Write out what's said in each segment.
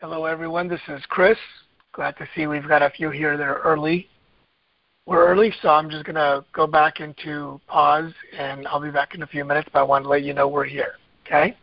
Hello, everyone. This is Chris. Glad to see we've got a few here that are early. We're early, so I'm just going to go back into pause, and I'll be back in a few minutes, but I want to let you know we're here, okay?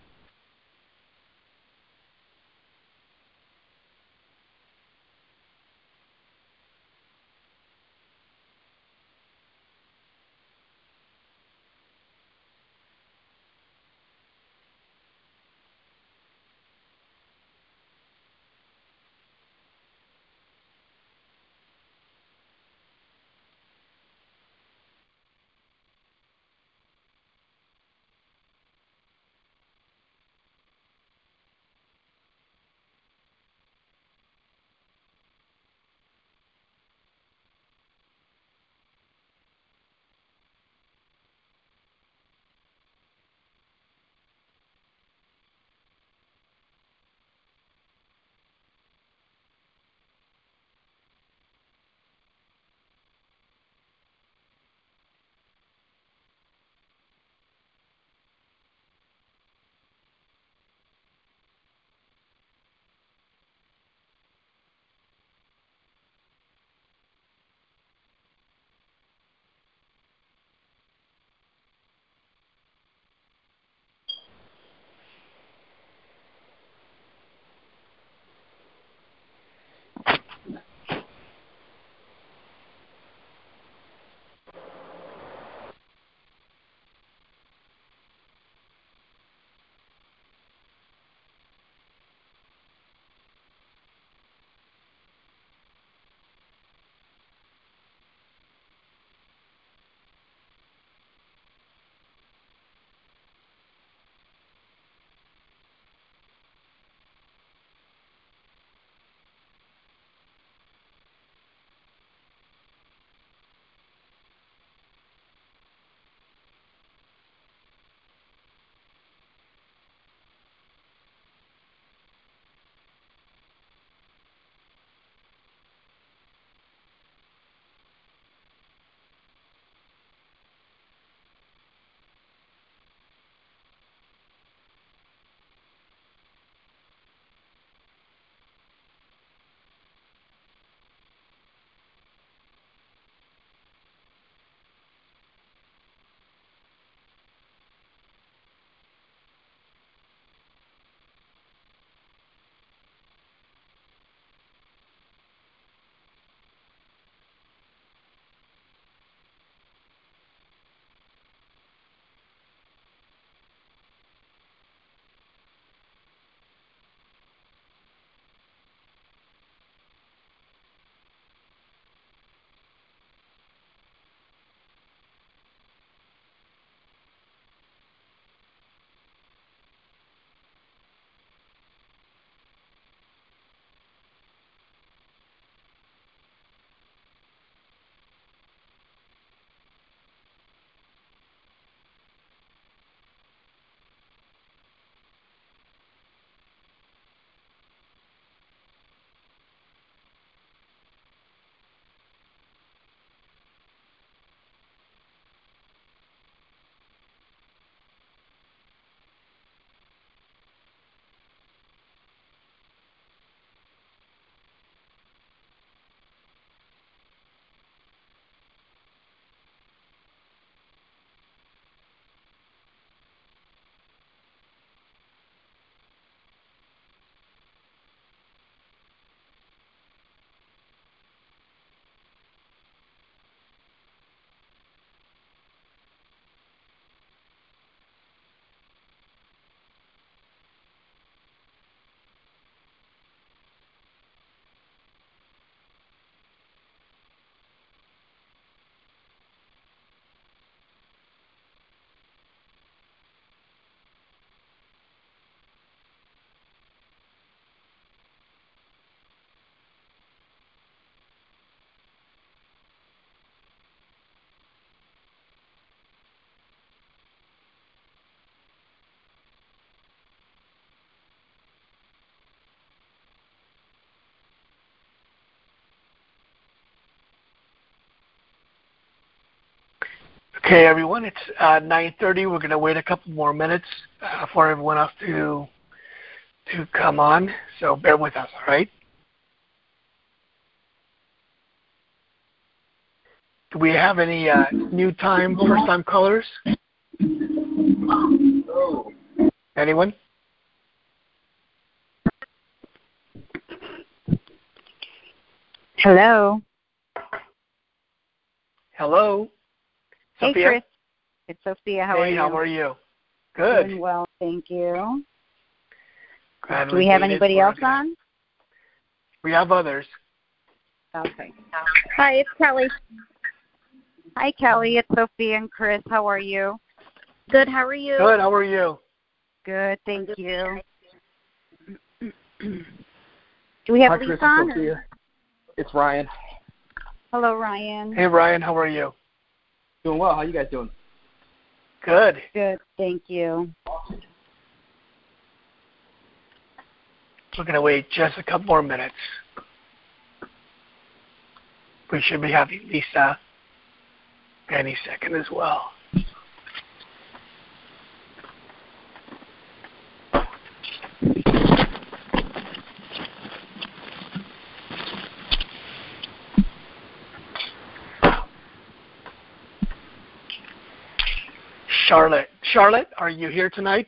Okay, everyone, it's 9:30. We're going to wait a couple more minutes for everyone else to to come on, so bear with us, all right? Do we have any new time, first-time callers? Anyone? Hello. Hello. Hey, Sophia? Chris. It's Sophia. How are you? How are you? Good. Doing well, thank you. Glad Do we have made it anybody for else today. on? We have others. Okay. Hi, it's Kelly. Hi, Kelly. It's Sophia and Chris. How are you? Good, how are you? Good. How are you? Good, thank you. Do we have Hi, Lisa Chris on? and Sophia. It's Ryan. Hello, Ryan. Hey, Ryan. How are you? Doing well. How you guys doing? Good. Good, thank you. We're going to wait just a couple more minutes. We should be having Lisa any second as well. Charlotte, are you here tonight?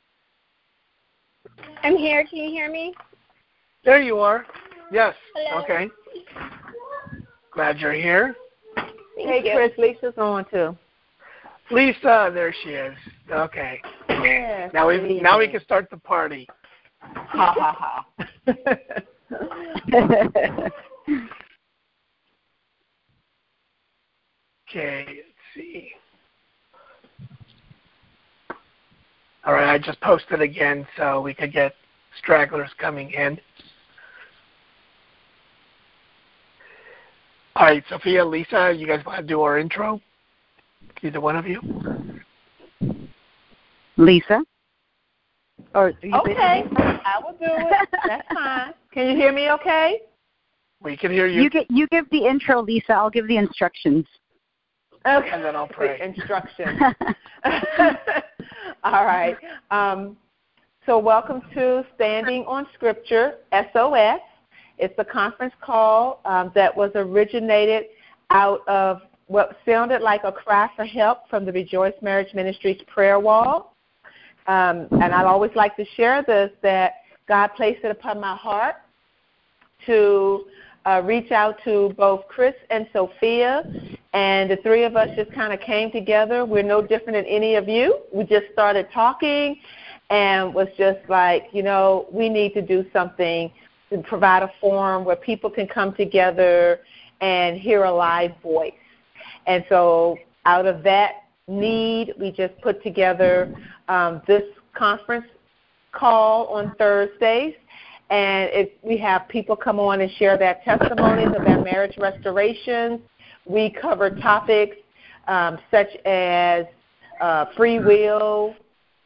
I'm here. Can you hear me? There you are. Yes. Hello. Okay. Glad you're here. Hey, Chris, Lisa's on too. Lisa, there she is. Okay. Yeah. Now we can start the party. Ha ha ha. Okay, let's see. All right, I just posted again so we could get stragglers coming in. All right, Sophia, Lisa, you guys want to do our intro? Either one of you? Lisa? Or Okay, I will do it. That's fine. Can you hear me okay? We can hear you. You give the intro, Lisa. I'll give the instructions. Okay. And then I'll pray. Instructions. All right. So welcome to Standing on Scripture, SOS. It's a conference call that was originated out of what sounded like a cry for help from the Rejoice Marriage Ministries prayer wall. And I'd always like to share this, that God placed it upon my heart to reach out to both Chris and Sophia, and the three of us just kind of came together. We're no different than any of you. We just started talking and was just like, we need to do something to provide a forum where people can come together and hear a live voice. And so out of that need, we just put together this conference call on Thursdays. And we have people come on and share their testimonies of their marriage restorations. We cover topics such as free will,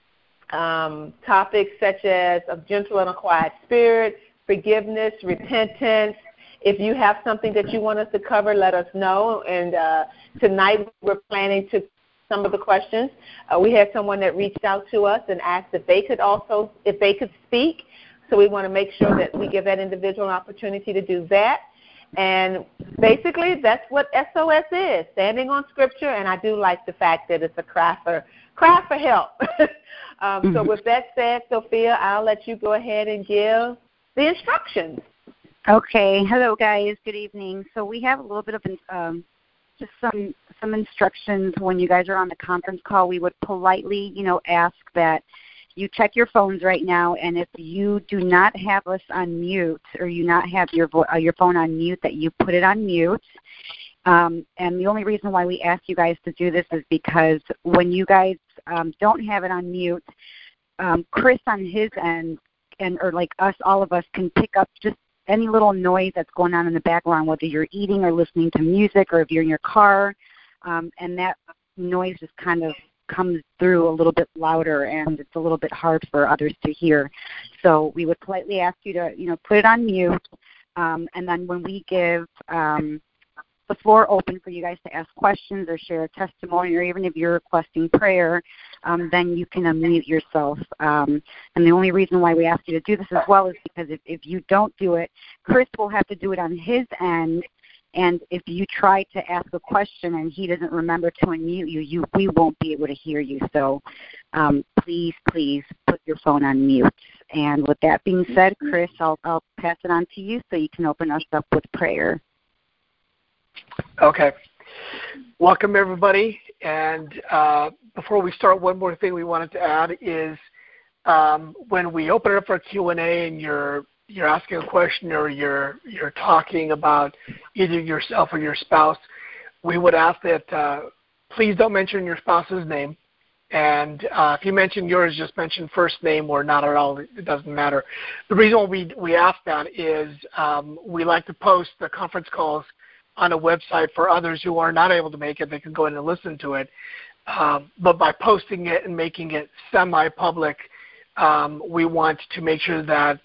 topics such as a gentle and a quiet spirit, forgiveness, repentance. If you have something that you want us to cover, let us know. And tonight we're planning to some of the questions. We had someone that reached out to us and asked if they could speak. So we want to make sure that we give that individual an opportunity to do that. And basically, that's what SOS is, standing on Scripture. And I do like the fact that it's a cry for help. So with that said, Sophia, I'll let you go ahead and give the instructions. Okay. Hello, guys. Good evening. So we have a little bit of just some instructions. When you guys are on the conference call, we would politely, ask that you check your phones right now, and if you do not have us on mute or you not have your phone on mute, that you put it on mute. And the only reason why we ask you guys to do this is because when you guys don't have it on mute, Chris on his end, or like us, all of us, can pick up just any little noise that's going on in the background, whether you're eating or listening to music or if you're in your car, and that noise just kind of comes through a little bit louder, and it's a little bit hard for others to hear. So we would politely ask you to, put it on mute, and then when we give the floor open for you guys to ask questions or share a testimony, or even if you're requesting prayer, then you can unmute yourself. And the only reason why we ask you to do this as well is because if you don't do it, Chris will have to do it on his end. And if you try to ask a question and he doesn't remember to unmute you, we won't be able to hear you. So please put your phone on mute. And with that being said, Chris, I'll pass it on to you so you can open us up with prayer. Okay. Welcome, everybody. And before we start, one more thing we wanted to add is when we open it up for Q&A and you're asking a question or you're talking about either yourself or your spouse, we would ask that please don't mention your spouse's name. And if you mention yours, just mention first name or not at all. It doesn't matter. The reason we ask that is we like to post the conference calls on a website for others who are not able to make it. They can go in and listen to it. But by posting it and making it semi-public, we want to make sure that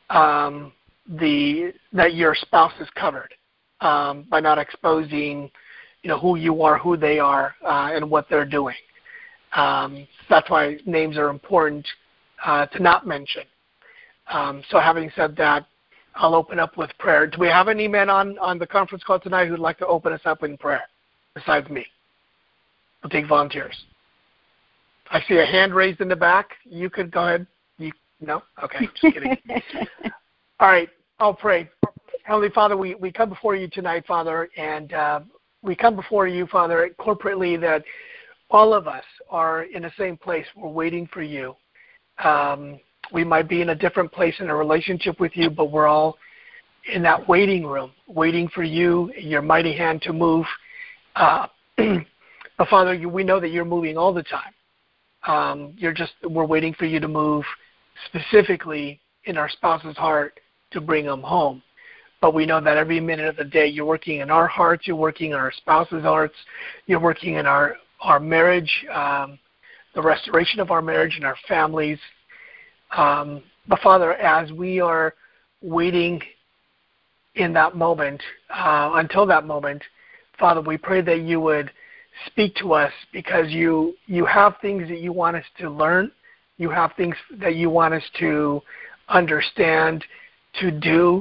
that your spouse is covered by not exposing, who you are, who they are, and what they're doing. That's why names are important to not mention. So having said that, I'll open up with prayer. Do we have any men on the conference call tonight who would like to open us up in prayer besides me? We'll take volunteers. I see a hand raised in the back. You could go ahead. No? Okay, just kidding. All right, I'll pray. Heavenly Father, we come before you tonight, Father, and we come before you, Father, corporately that all of us are in the same place. We're waiting for you. We might be in a different place in a relationship with you, but we're all in that waiting room, waiting for you, your mighty hand to move. But Father, we know that you're moving all the time. We're waiting for you to move specifically in our spouse's heart to bring them home. But we know that every minute of the day you're working in our hearts, you're working in our spouse's hearts, you're working in our marriage, the restoration of our marriage and our families. But Father, as we are waiting in that moment, until that moment, Father, we pray that you would speak to us because you have things that you want us to learn. You have things that you want us to understand, to do,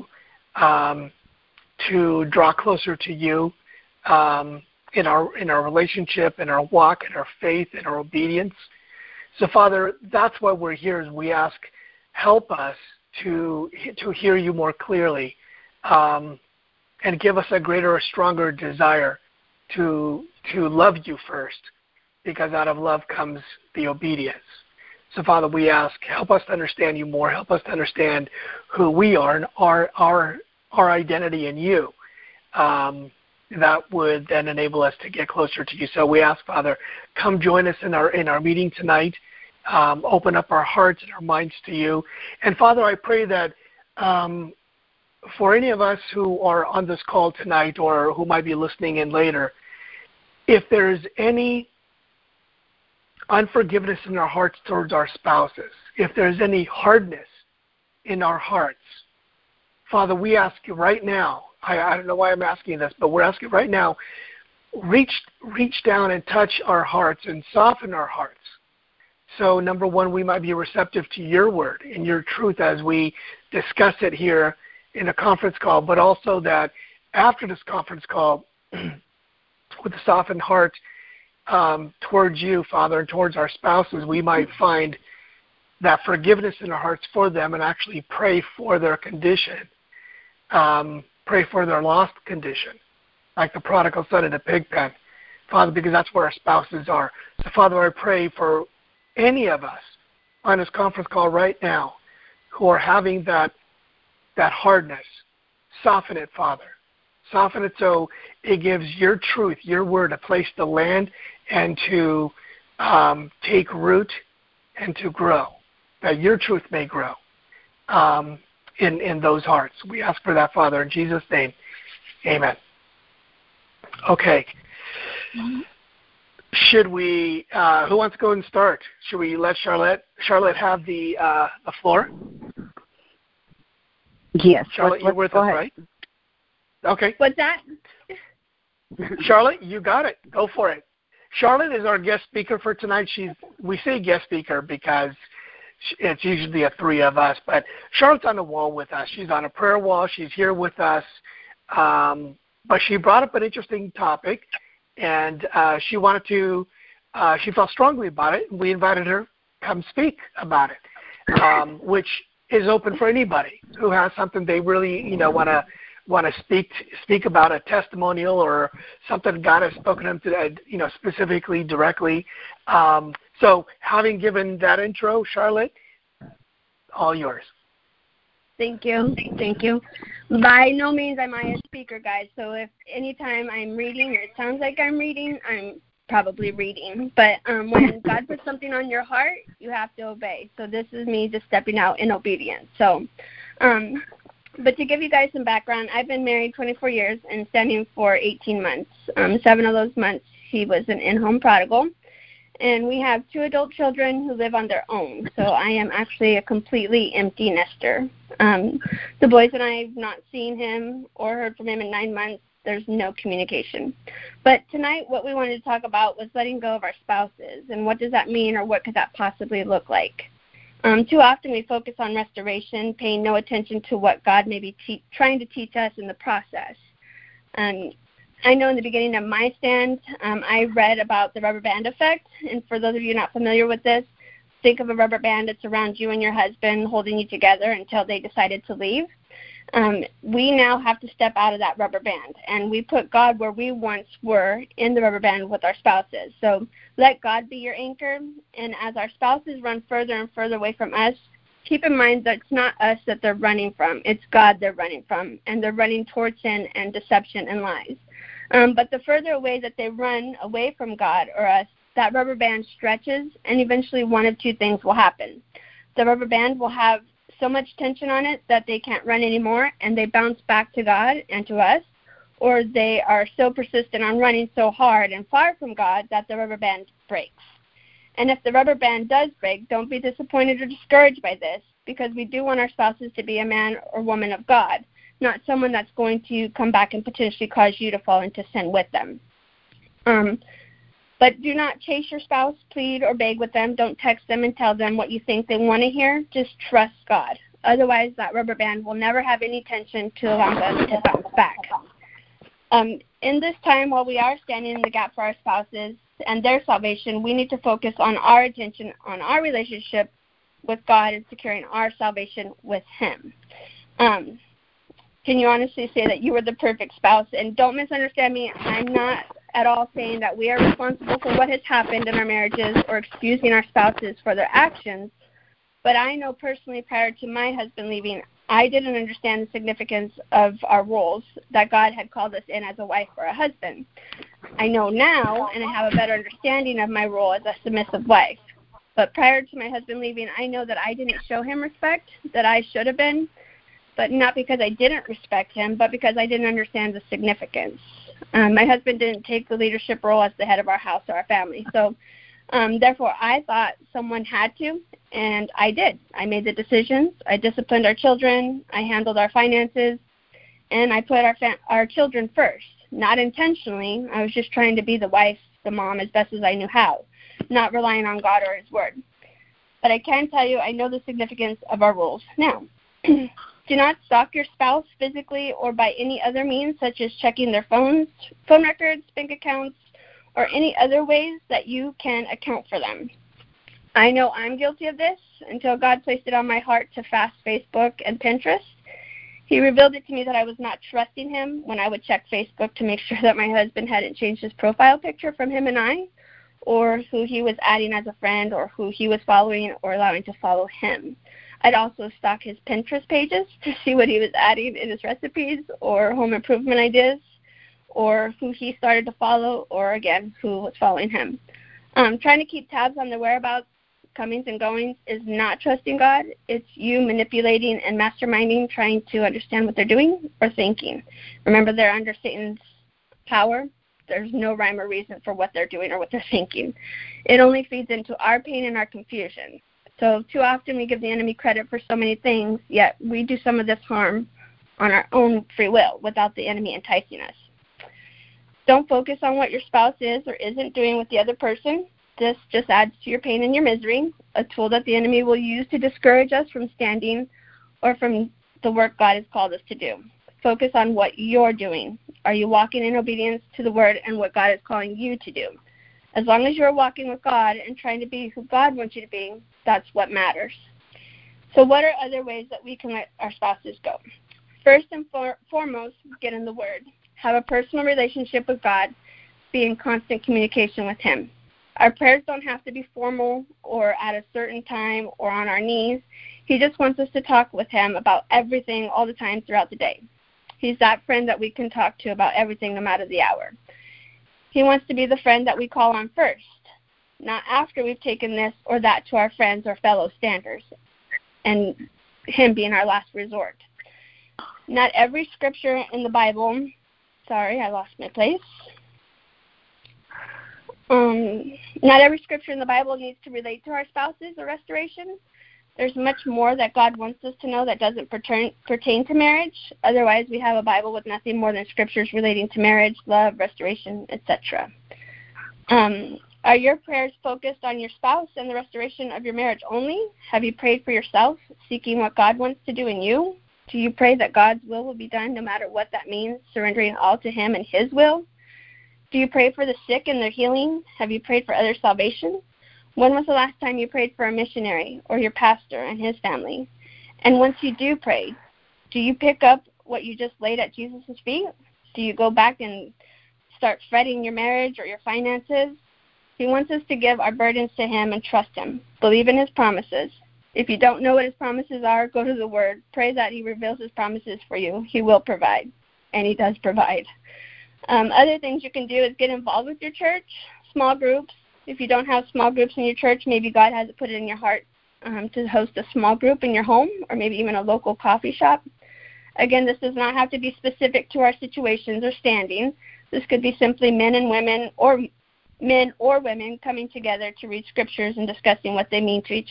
to draw closer to you in our relationship, in our walk, in our faith, in our obedience. So, Father, that's why we're here. Is we ask, help us to hear you more clearly, and give us a greater, a stronger desire to love you first, because out of love comes the obedience. So, Father, we ask, help us to understand you more. Help us to understand who we are and our identity in you. That would then enable us to get closer to you. So we ask, Father, come join us in our meeting tonight. Open up our hearts and our minds to you. And, Father, I pray that for any of us who are on this call tonight or who might be listening in later, if there's any unforgiveness in our hearts towards our spouses, if there's any hardness in our hearts, Father, we ask you right now, I don't know why I'm asking this, but we're asking right now, reach down and touch our hearts and soften our hearts. So, number one, we might be receptive to your word and your truth as we discuss it here in a conference call, but also that after this conference call, with a softened heart towards you, Father, and towards our spouses, we might find that forgiveness in our hearts for them and actually pray for their condition, pray for their lost condition, like the prodigal son in the pig pen, Father, because that's where our spouses are. So, Father, I pray for any of us on this conference call right now who are having that hardness. Soften it, Father. Soften it so it gives your truth, your word, a place to land and to take root and to grow, that your truth may grow in those hearts. We ask for that, Father, in Jesus' name. Amen. Okay. Should we, who wants to go and start? Should we let Charlotte have the floor? Yes. Charlotte, you're with us, right? Okay. What's that? Charlotte, you got it. Go for it. Charlotte is our guest speaker for tonight. We say guest speaker because it's usually a three of us, but Charlotte's on the wall with us. She's on a prayer wall. She's here with us. But she brought up an interesting topic, and she felt strongly about it. We invited her to come speak about it, which is open for anybody who has something they really, want to speak about, a testimonial or something God has spoken to them to, specifically, directly. So having given that intro, Charlotte, all yours. Thank you. By no means am I a speaker, guys. So if anytime I'm reading or it sounds like I'm reading, I'm probably reading. But when God puts something on your heart, you have to obey. So this is me just stepping out in obedience. So, but to give you guys some background, I've been married 24 years and standing for 18 months. 7 of those months, he was an in-home prodigal. And we have 2 adult children who live on their own. So I am actually a completely empty nester. The boys and I have not seen him or heard from him in 9 months. There's no communication. But tonight what we wanted to talk about was letting go of our spouses. And what does that mean, or what could that possibly look like? Too often we focus on restoration, paying no attention to what God may be trying to teach us in the process. I know in the beginning of my stand, I read about the rubber band effect. And for those of you not familiar with this, think of a rubber band that's around you and your husband, holding you together until they decided to leave. We now have to step out of that rubber band, and we put God where we once were in the rubber band with our spouses. So let God be your anchor, and as our spouses run further and further away from us, keep in mind that it's not us that they're running from. It's God they're running from, and they're running towards sin and deception and lies. But the further away that they run away from God or us, that rubber band stretches, and eventually one of 2 things will happen. The rubber band will have so much tension on it that they can't run anymore, and they bounce back to God and to us, or they are so persistent on running so hard and far from God that the rubber band breaks. And if the rubber band does break, don't be disappointed or discouraged by this, because we do want our spouses to be a man or woman of God, not someone that's going to come back and potentially cause you to fall into sin with them. But do not chase your spouse, plead or beg with them. Don't text them and tell them what you think they want to hear. Just trust God. Otherwise, that rubber band will never have any tension to allow them to bounce back. In this time, while we are standing in the gap for our spouses and their salvation, we need to focus on our attention on our relationship with God and securing our salvation with Him. Can you honestly say that you were the perfect spouse? And don't misunderstand me. I'm not at all saying that we are responsible for what has happened in our marriages or excusing our spouses for their actions. But I know personally, prior to my husband leaving, I didn't understand the significance of our roles that God had called us in as a wife or a husband. I know now, and I have a better understanding of my role as a submissive wife. But prior to my husband leaving, I know that I didn't show him respect that I should have been, but not because I didn't respect him, but because I didn't understand the significance. My husband didn't take the leadership role as the head of our house or our family. So, therefore, I thought someone had to, and I did. I made the decisions. I disciplined our children. I handled our finances, and I put our children first. Not intentionally. I was just trying to be the wife, the mom, as best as I knew how, not relying on God or His Word. But I can tell you I know the significance of our roles now. Do not stalk your spouse physically or by any other means, such as checking their phones, phone records, bank accounts, or any other ways that you can account for them. I know I'm guilty of this until God placed it on my heart to fast Facebook and Pinterest. He revealed it to me that I was not trusting Him when I would check Facebook to make sure that my husband hadn't changed his profile picture from him and I, or who he was adding as a friend, or who he was following or allowing to follow him. I'd also stalk his Pinterest pages to see what he was adding in his recipes or home improvement ideas, or who he started to follow, or, again, who was following him. Trying to keep tabs on their whereabouts, comings and goings, is not trusting God. It's you manipulating and masterminding, trying to understand what they're doing or thinking. Remember, they're under Satan's power. There's no rhyme or reason for what they're doing or what they're thinking. It only feeds into our pain and our confusion. So too often we give the enemy credit for so many things, yet we do some of this harm on our own free will without the enemy enticing us. Don't focus on what your spouse is or isn't doing with the other person. This just adds to your pain and your misery, a tool that the enemy will use to discourage us from standing or from the work God has called us to do. Focus on what you're doing. Are you walking in obedience to the word and what God is calling you to do? As long as you're walking with God and trying to be who God wants you to be, that's what matters. So what are other ways that we can let our spouses go? First and foremost, get in the word. Have a personal relationship with God. Be in constant communication with him. Our prayers don't have to be formal or at a certain time or on our knees. He just wants us to talk with him about everything all the time throughout the day. He's that friend that we can talk to about everything no matter the hour. He wants to be the friend that we call on first, not after we've taken this or that to our friends or fellow standers, and him being our last resort. Not every scripture in the Bible, sorry, I lost my place. Not every scripture in the Bible needs to relate to our spouses or restoration. There's much more that God wants us to know that doesn't pertain to marriage. Otherwise, we have a Bible with nothing more than scriptures relating to marriage, love, restoration, etc. Are your prayers focused on your spouse and the restoration of your marriage only? Have you prayed for yourself, seeking what God wants to do in you? Do you pray that God's will be done no matter what that means, surrendering all to him and his will? Do you pray for the sick and their healing? Have you prayed for others' salvation? When was the last time you prayed for a missionary or your pastor and his family? And once you do pray, do you pick up what you just laid at Jesus' feet? Do you go back and start fretting your marriage or your finances? He wants us to give our burdens to him and trust him. Believe in his promises. If you don't know what his promises are, go to the word. Pray that he reveals his promises for you. He will provide, and he does provide. Other things you can do is get involved with your church, small groups. If you don't have small groups in your church, maybe God has put it in your heart to host a small group in your home or maybe even a local coffee shop. Again, this does not have to be specific to our situations or standing. This could be simply men and women or men or women coming together to read scriptures and discussing what they mean to each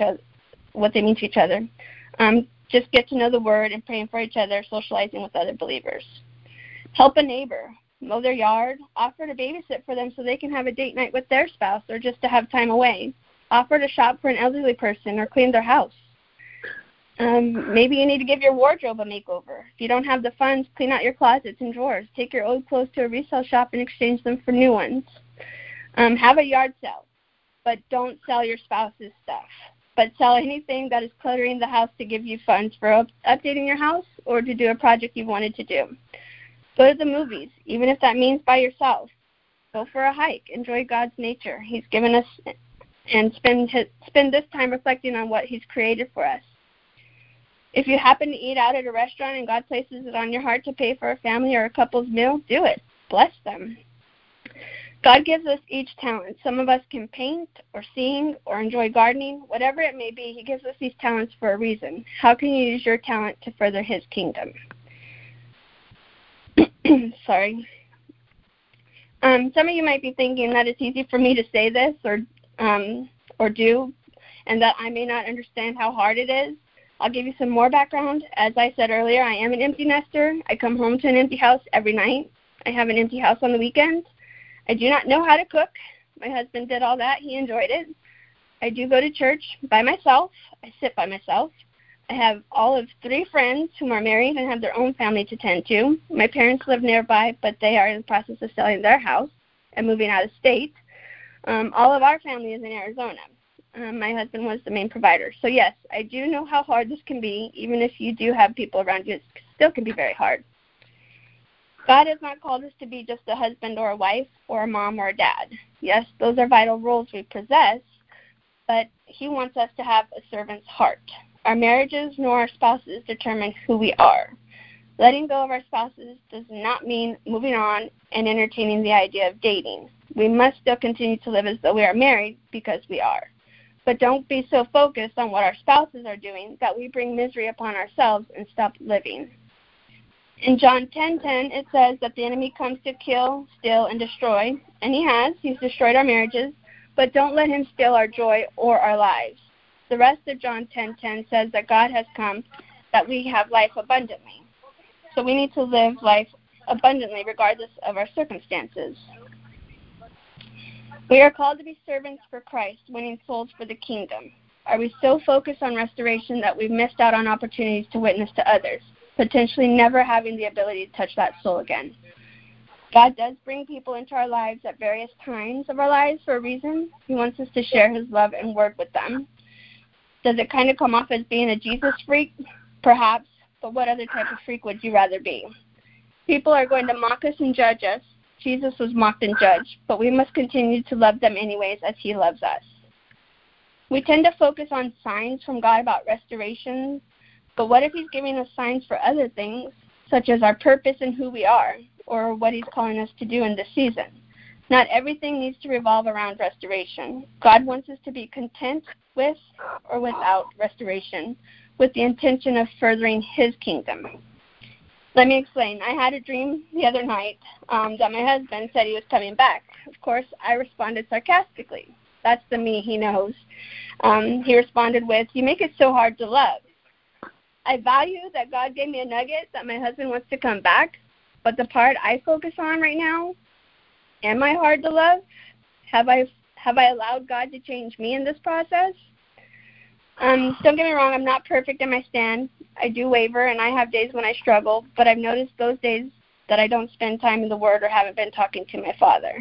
other. Just get to know the word and praying for each other, socializing with other believers. Help a neighbor. Mow their yard, offer to babysit for them so they can have a date night with their spouse or just to have time away. Offer to shop for an elderly person or clean their house. Maybe you need to give your wardrobe a makeover. If you don't have the funds, clean out your closets and drawers. Take your old clothes to a resale shop and exchange them for new ones. Have a yard sale, but don't sell your spouse's stuff. But sell anything that is cluttering the house to give you funds for updating your house or to do a project you've wanted to do. Go to the movies, even if that means by yourself. Go for a hike. Enjoy God's nature. He's given us, and spend this time reflecting on what he's created for us. If you happen to eat out at a restaurant and God places it on your heart to pay for a family or a couple's meal, do it. Bless them. God gives us each talent. Some of us can paint or sing or enjoy gardening. Whatever it may be, he gives us these talents for a reason. How can you use your talent to further his kingdom? Sorry. Some of you might be thinking that it's easy for me to say this or do, and that I may not understand how hard it is. I'll give you some more background. As I said earlier, I am an empty nester. I come home to an empty house every night. I have an empty house on the weekends. I do not know how to cook. My husband did all that. He enjoyed it. I do go to church by myself. I sit by myself. I have all of 3 friends who are married and have their own family to tend to. My parents live nearby, but they are in the process of selling their house and moving out of state. All of our family is in Arizona. My husband was the main provider. So, yes, I do know how hard this can be. Even if you do have people around you, it still can be very hard. God has not called us to be just a husband or a wife or a mom or a dad. Yes, those are vital roles we possess, but he wants us to have a servant's heart. Our marriages nor our spouses determine who we are. Letting go of our spouses does not mean moving on and entertaining the idea of dating. We must still continue to live as though we are married because we are. But don't be so focused on what our spouses are doing that we bring misery upon ourselves and stop living. In John 10:10, it says that the enemy comes to kill, steal, and destroy, and he has. He's destroyed our marriages, but don't let him steal our joy or our lives. The rest of John 10:10 says that God has come that we have life abundantly. So we need to live life abundantly regardless of our circumstances. We are called to be servants for Christ, winning souls for the kingdom. Are we so focused on restoration that we've missed out on opportunities to witness to others, potentially never having the ability to touch that soul again? God does bring people into our lives at various times of our lives for a reason. He wants us to share his love and word with them. Does it kind of come off as being a Jesus freak? Perhaps, but what other type of freak would you rather be? People are going to mock us and judge us. Jesus was mocked and judged, but we must continue to love them anyways as he loves us. We tend to focus on signs from God about restoration, but what if he's giving us signs for other things, such as our purpose and who we are, or what he's calling us to do in this season? Not everything needs to revolve around restoration. God wants us to be content with or without restoration, with the intention of furthering his kingdom. Let me explain. I had a dream the other night that my husband said he was coming back. Of course, I responded sarcastically. That's the me he knows. He responded with, "You make it so hard to love." I value that God gave me a nugget that my husband wants to come back, but the part I focus on right now, am I hard to love? Have I allowed God to change me in this process? Don't get me wrong, I'm not perfect in my stand. I do waver, and I have days when I struggle, but I've noticed those days that I don't spend time in the Word or haven't been talking to my Father.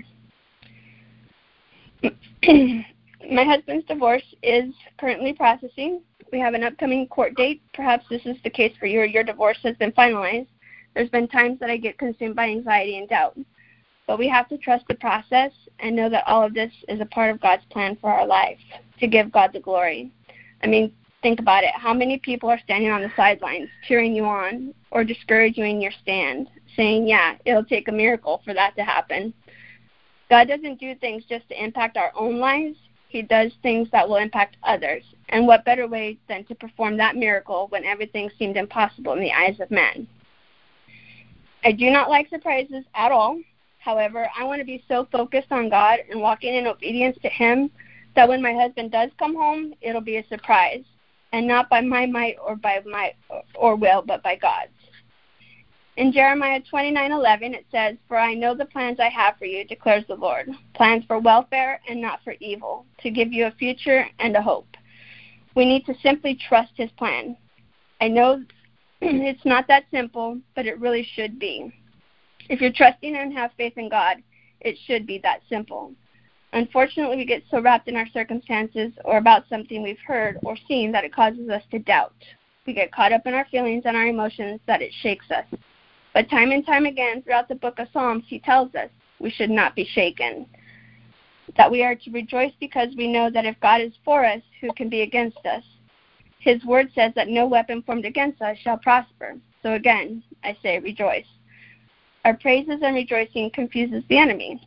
My husband's divorce is currently processing. We have an upcoming court date. Perhaps this is the case for you, or your divorce has been finalized. There's been times that I get consumed by anxiety and doubt. But we have to trust the process and know that all of this is a part of God's plan for our life, to give God the glory. I mean, think about it. How many people are standing on the sidelines, cheering you on, or discouraging you in your stand, saying, yeah, it'll take a miracle for that to happen? God doesn't do things just to impact our own lives. He does things that will impact others. And what better way than to perform that miracle when everything seemed impossible in the eyes of men? I do not like surprises at all. However, I want to be so focused on God and walking in obedience to him that when my husband does come home, it'll be a surprise, and not by my might or by my will, but by God's. In Jeremiah 29:11, it says, "For I know the plans I have for you, declares the Lord, plans for welfare and not for evil, to give you a future and a hope." We need to simply trust his plan. I know it's not that simple, but it really should be. If you're trusting and have faith in God, it should be that simple. Unfortunately, we get so wrapped in our circumstances or about something we've heard or seen that it causes us to doubt. We get caught up in our feelings and our emotions that it shakes us. But time and time again throughout the book of Psalms, he tells us we should not be shaken, that we are to rejoice because we know that if God is for us, who can be against us? His word says that no weapon formed against us shall prosper. So again, I say rejoice. Our praises and rejoicing confuses the enemy.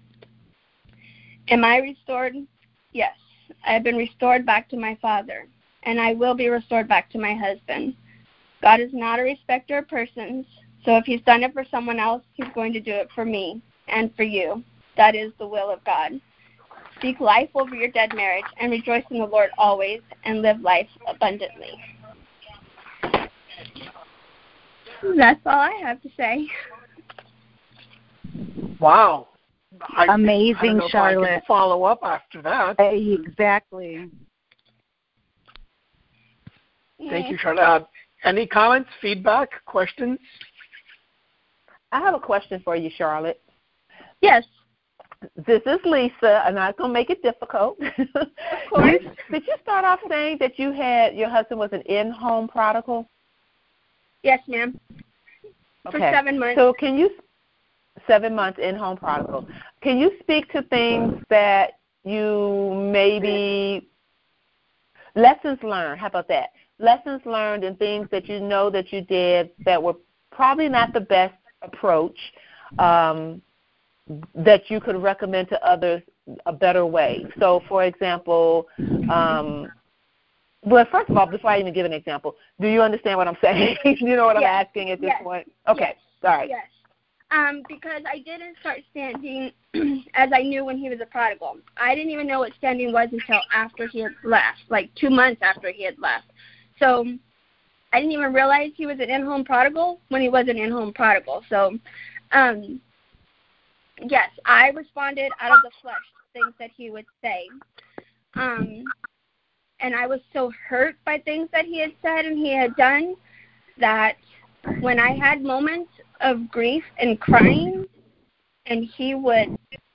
Am I restored? Yes. I have been restored back to my Father, and I will be restored back to my husband. God is not a respecter of persons, so if he's done it for someone else, he's going to do it for me and for you. That is the will of God. Speak life over your dead marriage and rejoice in the Lord always and live life abundantly. That's all I have to say. Wow. Amazing, I don't know Charlotte. if I can follow up after that. Exactly. Thank you, Charlotte. Any comments, feedback, questions? I have a question for you, Charlotte. Yes. This is Lisa. I'm not going to make it difficult. Of course. Did you start off saying that your husband was an in-home prodigal? Yes, ma'am. For 7 months. So 7 months in-home prodigal. Can you speak to things that you maybe, lessons learned, how about that? Lessons learned and things that you know that you did that were probably not the best approach, that you could recommend to others a better way. So, for example, well, first of all, before I even give an example, do you understand what I'm saying? You know what I'm asking at this point? Okay, all right. Yes. Because I didn't start standing as I knew when he was a prodigal. I didn't even know what standing was until after he had left, like 2 months after he had left. So I didn't even realize he was an in-home prodigal when he was an in-home prodigal. So Yes, I responded out of the flesh to things that he would say. And I was so hurt by things that he had said and he had done that when I had moments of grief and crying, and he would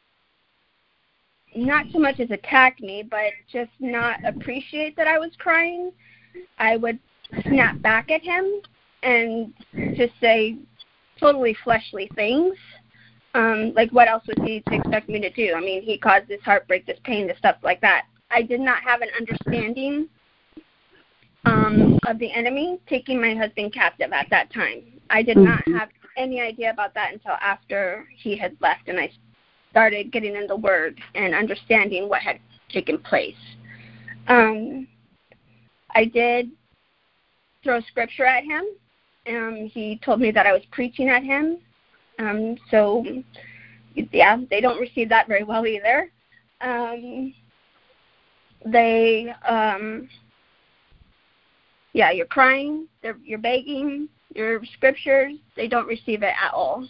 not so much as attack me, but just not appreciate that I was crying, I would snap back at him and just say totally fleshly things. Like, what else was he to expect me to do? I mean, he caused this heartbreak, this pain, this stuff like that. I did not have an understanding of the enemy taking my husband captive at that time. I did not have any idea about that until after he had left and I started getting in the Word and understanding what had taken place. I did throw scripture at him. He told me that I was preaching at him. So, yeah, they don't receive that very well either. You're crying, you're begging, your scriptures, they don't receive it at all.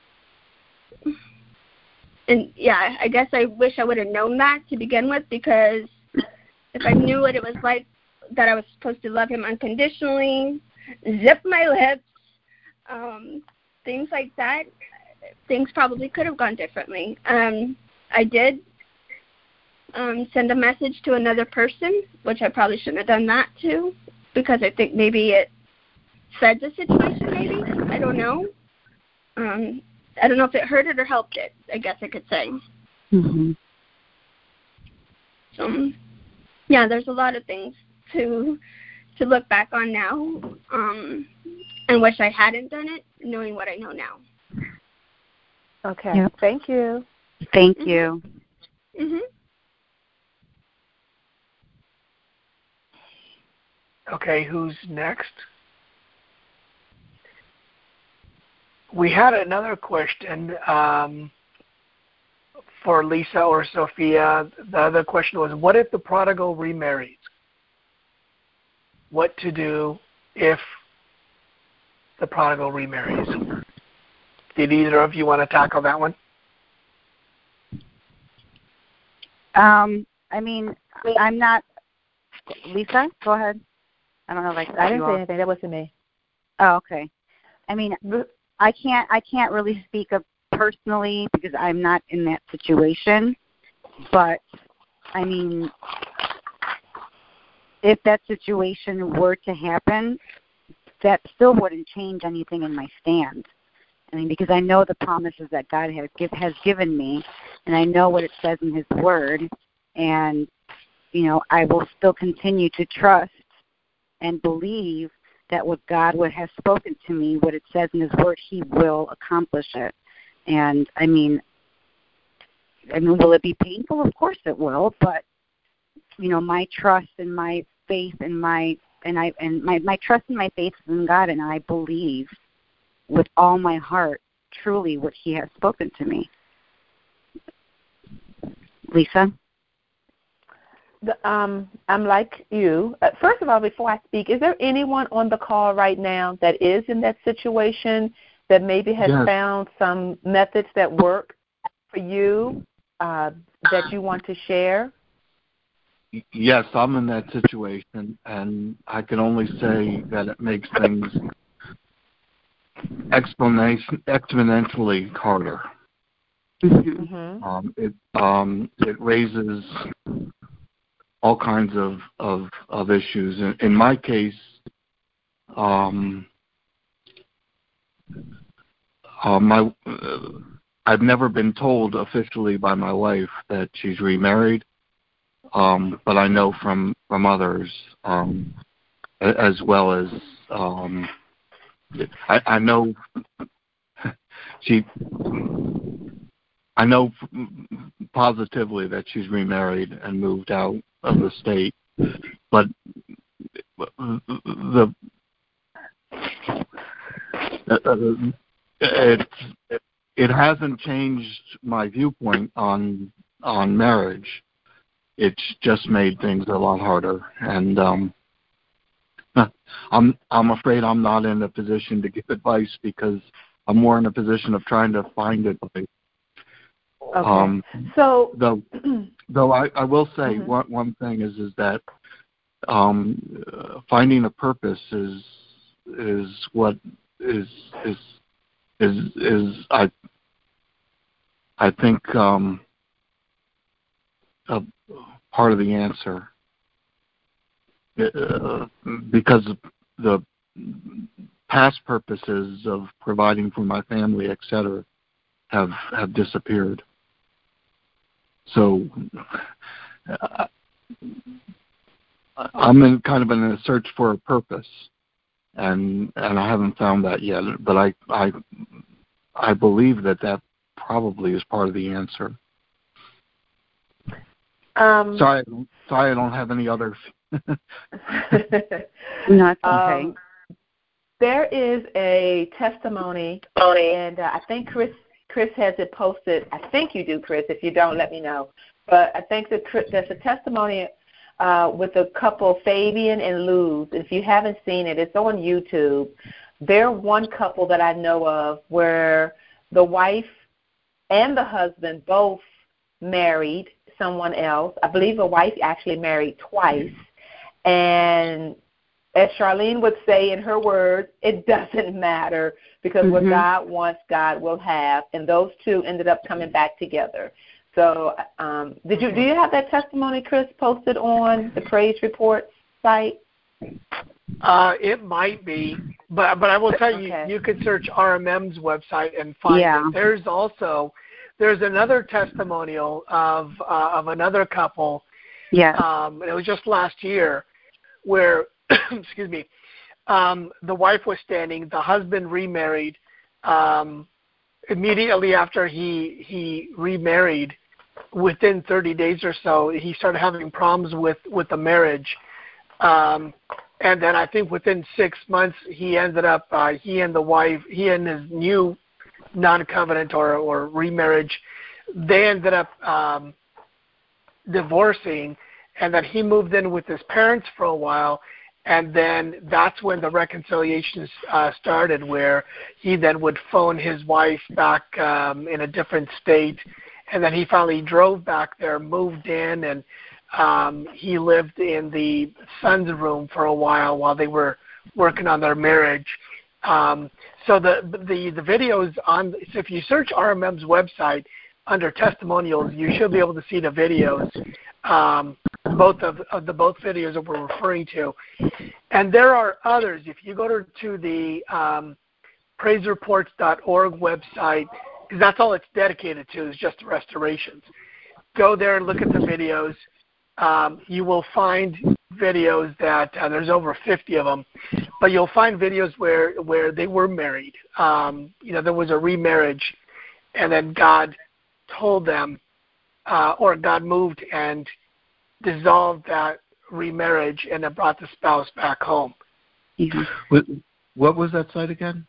And, yeah, I guess I wish I would have known that to begin with, because if I knew what it was like, that I was supposed to love him unconditionally, zip my lips, things like that, things probably could have gone differently. I did send a message to another person, which I probably shouldn't have done that to, because I think maybe it fed the situation, maybe. I don't know. I don't know if it hurt it or helped it, I guess I could say. Mm-hmm. So, yeah, there's a lot of things to look back on now, and wish I hadn't done it, knowing what I know now. Okay. Yep. Thank you. Thank you. Mm-hmm. Okay, who's next? We had another question for Lisa or Sophia. The other question was, what if the prodigal remarries? What to do if the prodigal remarries? Did either of you want to tackle that one? I mean, I'm not. Lisa, go aheed. I don't know if I didn't say anything. That wasn't me. Oh, okay. I mean, I can't really speak of personally because I'm not in that situation. But I mean, if that situation were to happen, that still wouldn't change anything in my stand. I mean, because I know the promises that God has given me, and I know what it says in His Word, and I will still continue to trust and believe that what God has spoken to me, what it says in His Word, He will accomplish it. And I mean, will it be painful? Of course it will. But my trust and my faith and my trust and my faith is in God, and I believe with all my heart, truly, what He has spoken to me. Lisa? I'm like you. First of all, before I speak, is there anyone on the call right now that is in that situation that maybe has found some methods that work for you that you want to share? Yes, I'm in that situation, and I can only say that it makes things exponentially harder. Mm-hmm. It raises all kinds of issues. In my case, I've never been told officially by my wife that she's remarried, but I know from others, as well as I know I know positively that she's remarried and moved out of the state, but it hasn't changed my viewpoint on marriage. It's just made things a lot harder, and I'm afraid I'm not in a position to give advice because I'm more in a position of trying to find it. Okay. So, though I will say one thing is that finding a purpose is what is I think a part of the answer, because the past purposes of providing for my family, etc., have disappeared. So I'm in a search for a purpose, and I haven't found that yet. But I believe that probably is part of the answer. Sorry, I don't have any others. Not okay. There is a testimony, and I think Chris has it posted. I think you do, Chris. If you don't, let me know. But I think that there's a testimony with a couple, Fabian and Luz. If you haven't seen it, it's on YouTube. They're one couple that I know of where the wife and the husband both married someone else. I believe the wife actually married twice. And as Charlene would say in her words, it doesn't matter because what God wants, God will have. And those two ended up coming back together. So do you have that testimony, Chris, posted on the Praise Report site? It might be, but I will tell you, you could search RMM's website and find it. There's another testimonial of another couple. Yeah. It was just last year where, excuse me, the wife was standing, the husband remarried. Immediately after he remarried, within 30 days or so, he started having problems with the marriage. And then I think within 6 months, he ended up, he and his new non-covenant or remarriage, they ended up divorcing, and then he moved in with his parents for a while, and then that's when the reconciliations started, where he then would phone his wife back in a different state, and then he finally drove back there, moved in, and he lived in the son's room for a while they were working on their marriage. So the videos so if you search RMM's website under testimonials, you should be able to see the videos, both videos that we're referring to. And there are others. If you go to the praisereports.org website, because that's all it's dedicated to is just restorations. Go there and look at the videos. You will find videos that there's over 50 of them, but you'll find videos where they were married. There was a remarriage, and then God told them, or God moved and dissolved that remarriage, and it brought the spouse back home. Mm-hmm. What was that site again?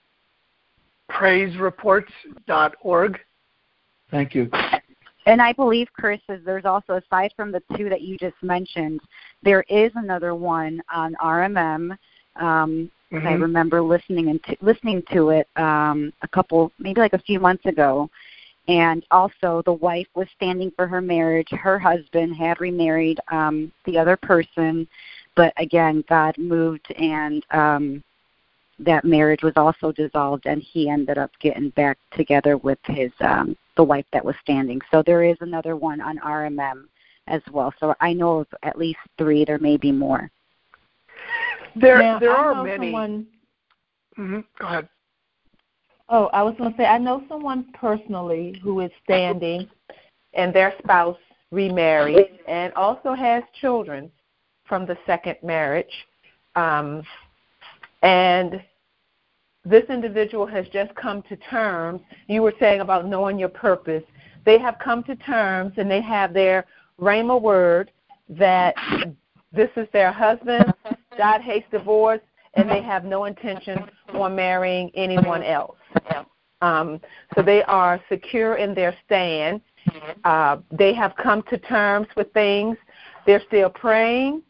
praisereports.org. Thank you. And I believe, Chris, there's also, aside from the two that you just mentioned, there is another one on RMM. I remember listening to it maybe like a few months ago. And also the wife was standing for her marriage. Her husband had remarried the other person. But again, God moved, and that marriage was also dissolved, and he ended up getting back together with his the wife that was standing. So there is another one on RMM as well. So I know of at least 3. There may be more. There are many. Go ahead. Oh, I was going to say, I know someone personally who is standing, and their spouse remarried and also has children from the second marriage. And this individual has just come to terms. You were saying about knowing your purpose. They have come to terms, and they have their Rhema word that this is their husband. God hates divorce, and they have no intention on marrying anyone else. So they are secure in their stand. They have come to terms with things. They're still praying,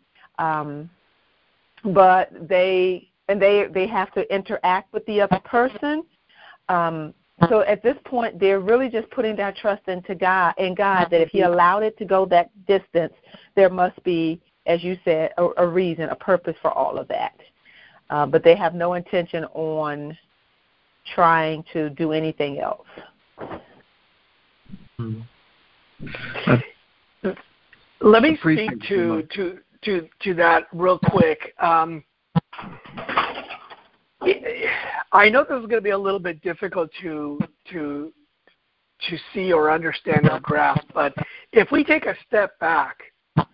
but they have to interact with the other person. So at this point, they're really just putting their trust in God, that if He allowed it to go that distance, there must be, as you said, a reason, a purpose for all of that. But they have no intention on trying to do anything else. Let me speak to that real quick. I know this is going to be a little bit difficult to see or understand or grasp, but if we take a step back,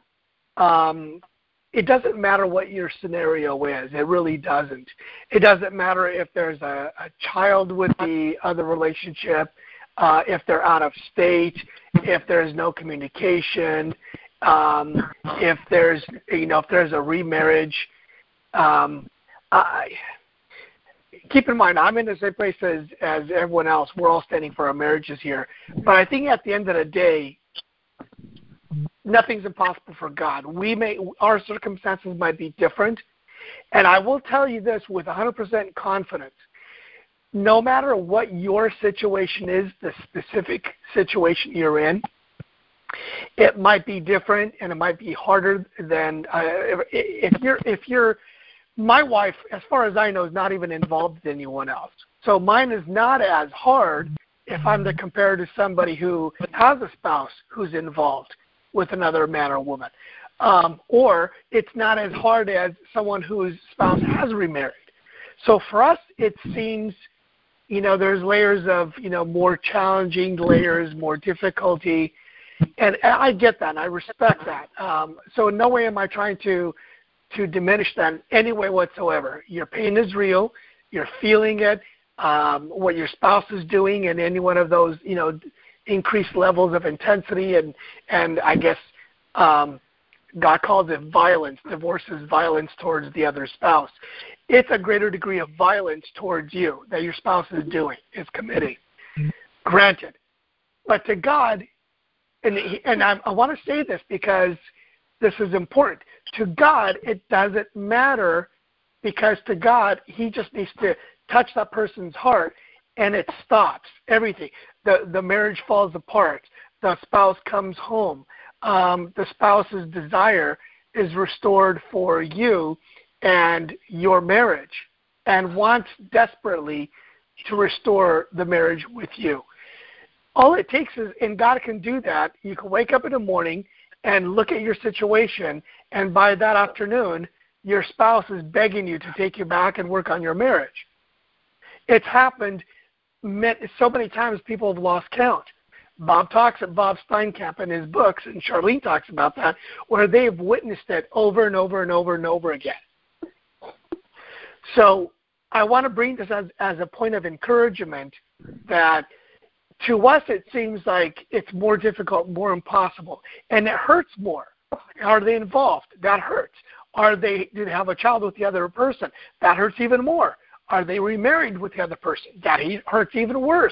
it doesn't matter what your scenario is. It really doesn't. It doesn't matter if there's a child with the other relationship, if they're out of state, if there's no communication, if there's a remarriage. Keep in mind, I'm in the same place as everyone else. We're all standing for our marriages here. But I think at the end of the day, nothing's impossible for God. Our circumstances might be different. And I will tell you this with 100% confidence. No matter what your situation is, the specific situation you're in, it might be different and it might be harder than if you're my wife, as far as I know, is not even involved with anyone else. So mine is not as hard if I'm to compare to somebody who has a spouse who's involved with another man or woman. Or it's not as hard as someone whose spouse has remarried. So for us, it seems, there's layers of, more challenging layers, more difficulty. And I get that, and I respect that. So in no way am I trying to diminish that in any way whatsoever. Your pain is real. You're feeling it. What your spouse is doing, and any one of those, increased levels of intensity, and I guess God calls it violence. Divorce is violence towards the other spouse. It's a greater degree of violence towards you that your spouse is doing, is committing. Granted. But to God, and I want to say this because this is important. To God, it doesn't matter, because to God, He just needs to touch that person's heart, and it stops everything. The marriage falls apart. The spouse comes home. The spouse's desire is restored for you and your marriage, and wants desperately to restore the marriage with you. All it takes is, and God can do that, you can wake up in the morning and look at your situation, and by that afternoon, your spouse is begging you to take you back and work on your marriage. It's happened so many times people have lost count. Bob Steinkamp in his books, and Charlene talks about that, where they've witnessed it over and over and over and over again. So I want to bring this as a point of encouragement that to us it seems like it's more difficult, more impossible, and it hurts more. Are they involved? That hurts. Do they have a child with the other person? That hurts even more. Are they remarried with the other person? That hurts even worse.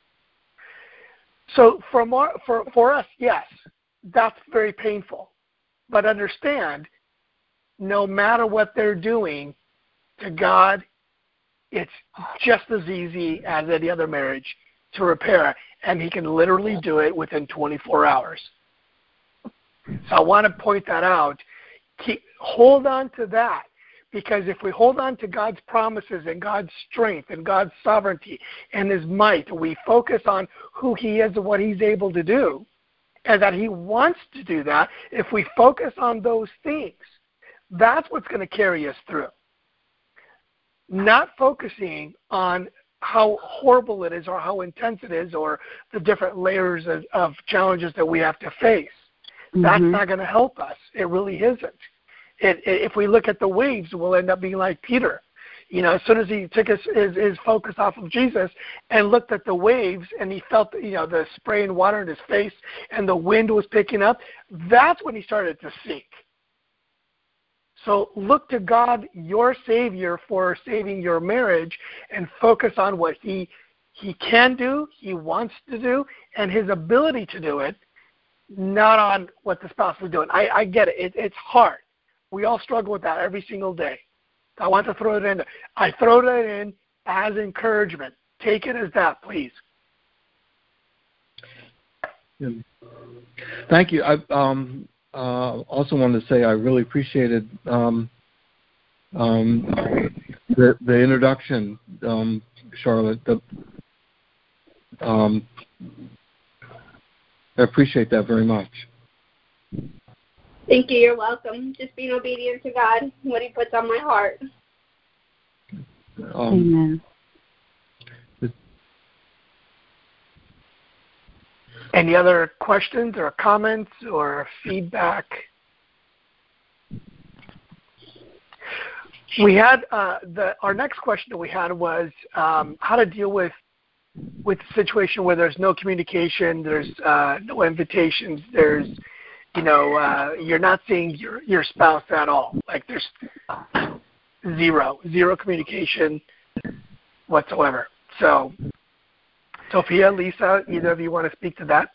So for us, yes, that's very painful. But understand, no matter what they're doing, to God, it's just as easy as any other marriage to repair, and He can literally do it within 24 hours. So I want to point that out. Hold on to that, because if we hold on to God's promises and God's strength and God's sovereignty and His might, we focus on who He is and what He's able to do, and that He wants to do that, if we focus on those things, that's what's going to carry us through. Not focusing on how horrible it is or how intense it is or the different layers of challenges that we have to face. Mm-hmm. That's not going to help us. It really isn't. If we look at the waves, we'll end up being like Peter. As soon as he took his focus off of Jesus and looked at the waves, and he felt the spray and water in his face, and the wind was picking up, that's when he started to sink. So look to God, your Savior, for saving your marriage, and focus on what He can do, He wants to do, and His ability to do it, not on what the spouse is doing. I get it. It's hard. We all struggle with that every single day. I want to throw it in. I throw that in as encouragement take it as that, please. Thank you. I also wanted to say I really appreciated the introduction, Charlotte. I appreciate that very much. Thank you. You're welcome. Just being obedient to God, what He puts on my heart. Amen. Any other questions or comments or feedback? We had our next question that we had was how to deal with the situation where there's no communication, there's no invitations, there's you're not seeing your spouse at all. Like there's zero communication whatsoever. So, Sophia, Lisa, either of you want to speak to that?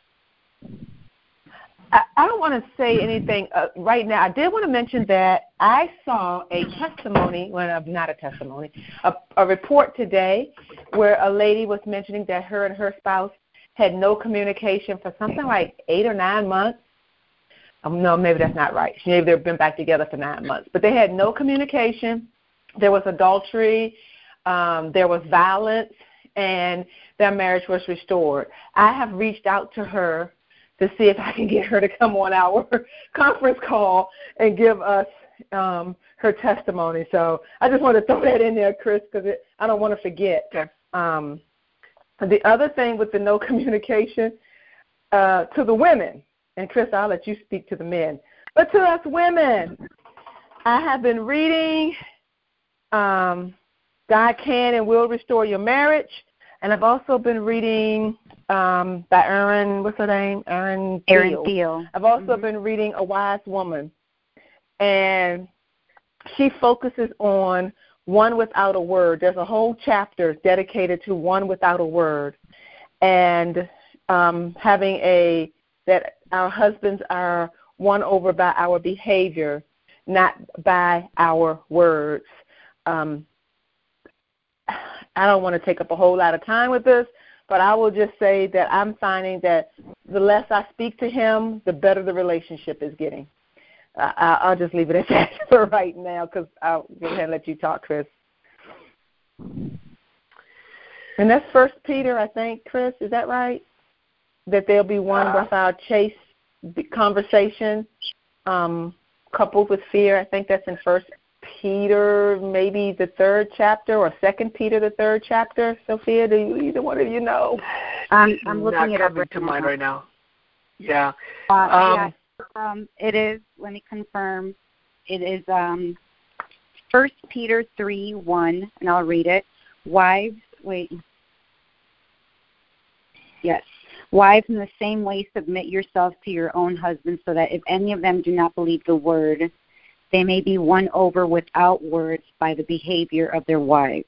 I don't want to say anything right now. I did want to mention that I saw a testimony, not a testimony, a report today where a lady was mentioning that her and her spouse had no communication for something like 8 or 9 months. No, maybe that's not right. Maybe they've been back together for 9 months. But they had no communication. There was adultery. There was violence. And their marriage was restored. I have reached out to her to see if I can get her to come on our conference call and give us her testimony. So I just want to throw that in there, Chris, because I don't want to forget. Okay. The other thing with the no communication to the women, and Chris, I'll let you speak to the men, but to us women, I have been reading God Can and Will Restore Your Marriage. And I've also been reading by Erin, what's her name? Erin Thiel. I've also been reading A Wise Woman. And she focuses on one without a word. There's a whole chapter dedicated to one without a word. And that our husbands are won over by our behavior, not by our words. I don't want to take up a whole lot of time with this, but I will just say that I'm finding that the less I speak to him, the better the relationship is getting. I'll just leave it at that for right now because I'll go ahead and let you talk, Chris. And that's 1 Peter, I think, Chris. Is that right? That there'll be one without chase conversation coupled with fear. I think that's in 1 Peter, maybe the 3rd chapter, or 2 Peter, the 3rd chapter. Sophia, do either one of you know? I'm looking at it coming to mind right now. Yeah. It is. Let me confirm. It is 1 Peter 3:1, and I'll read it. Wives, in the same way submit yourselves to your own husbands, so that if any of them do not believe the word, they may be won over without words by the behavior of their wives.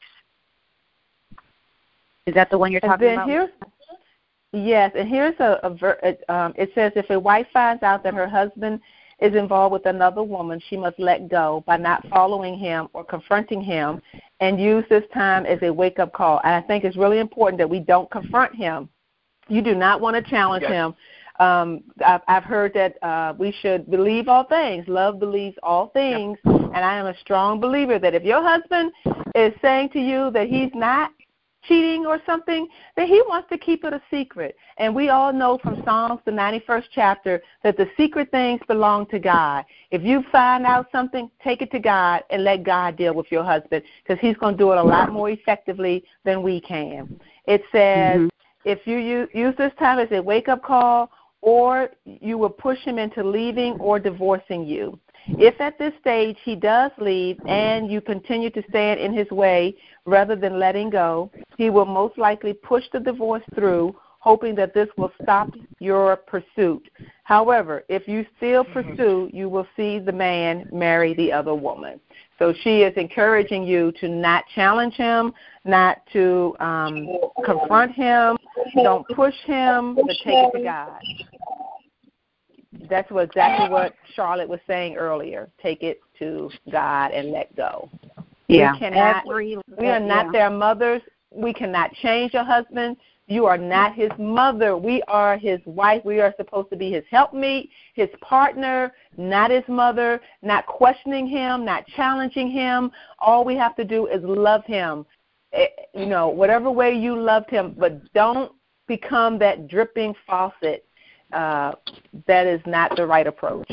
Is that the one you're talking about? Yes, and here's it says, if a wife finds out that her husband is involved with another woman, she must let go by not following him or confronting him and use this time as a wake-up call. And I think it's really important that we don't confront him. You do not want to challenge him. I've heard that we should believe all things. Love believes all things. And I am a strong believer that if your husband is saying to you that he's not cheating or something, then he wants to keep it a secret. And we all know from Psalms, the 91st chapter, that the secret things belong to God. If you find out something, take it to God and let God deal with your husband, because he's going to do it a lot more effectively than we can. It says, if you use this time as a wake-up call, or you will push him into leaving or divorcing you. If at this stage he does leave and you continue to stand in his way rather than letting go, he will most likely push the divorce through, hoping that this will stop your pursuit. However, if you still pursue, you will see the man marry the other woman. So she is encouraging you to not challenge him, not to confront him, don't push him, but take it to God. That's exactly what Charlotte was saying earlier. Take it to God and let go. Yeah. We are not their mothers. we cannot change your husband. You are not his mother. We are his wife. We are supposed to be his helpmeet, his partner, not his mother, not questioning him, not challenging him. All we have to do is love him, whatever way you loved him, but don't become that dripping faucet. That is not the right approach.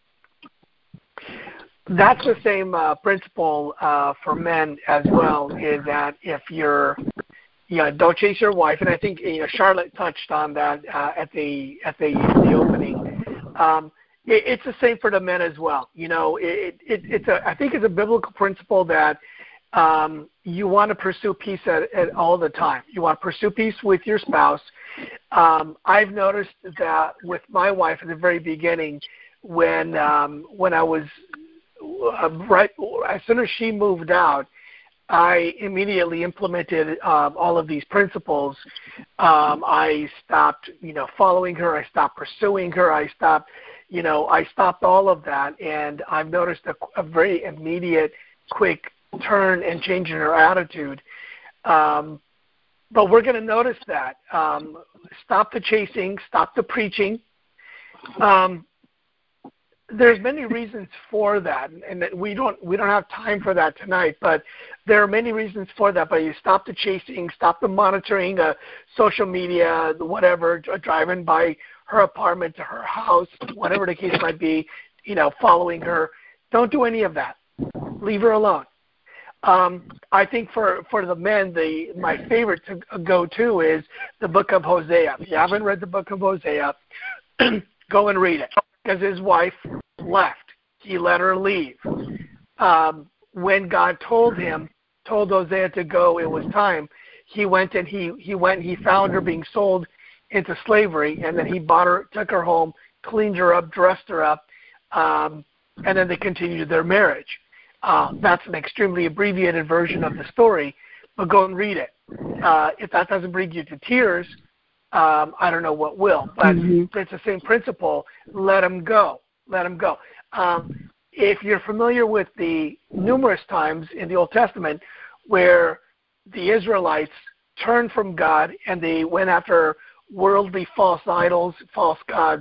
That's the same principle for men as well, is that if you're don't chase your wife, and I think Charlotte touched on that at the opening. It's the same for the men as well. I think it's a biblical principle that you want to pursue peace at all the time. You want to pursue peace with your spouse. I've noticed that with my wife at the very beginning, when I was as soon as she moved out, I immediately implemented all of these principles. I stopped, following her. I stopped pursuing her. I stopped all of that, and I've noticed a very immediate, quick turn and change in her attitude. But we're going to notice that. Stop the chasing. Stop the preaching. There's many reasons for that, and we don't have time for that tonight. But there are many reasons for that. But you stop the chasing, stop the monitoring, social media, whatever, driving by her apartment to her house, whatever the case might be, following her. Don't do any of that. Leave her alone. I think for the men, my favorite to go to is the book of Hosea. If you haven't read the book of Hosea, go and read it. Because his wife left. He let her leave. When God told Hosea to go, it was time. He went and he found her being sold into slavery, and then he bought her, took her home, cleaned her up, dressed her up, and then they continued their marriage. That's an extremely abbreviated version of the story, but go and read it. If that doesn't bring you to tears, I don't know what will, but it's the same principle. Let him go. Let him go. If you're familiar with the numerous times in the Old Testament where the Israelites turned from God and they went after worldly false idols, false gods,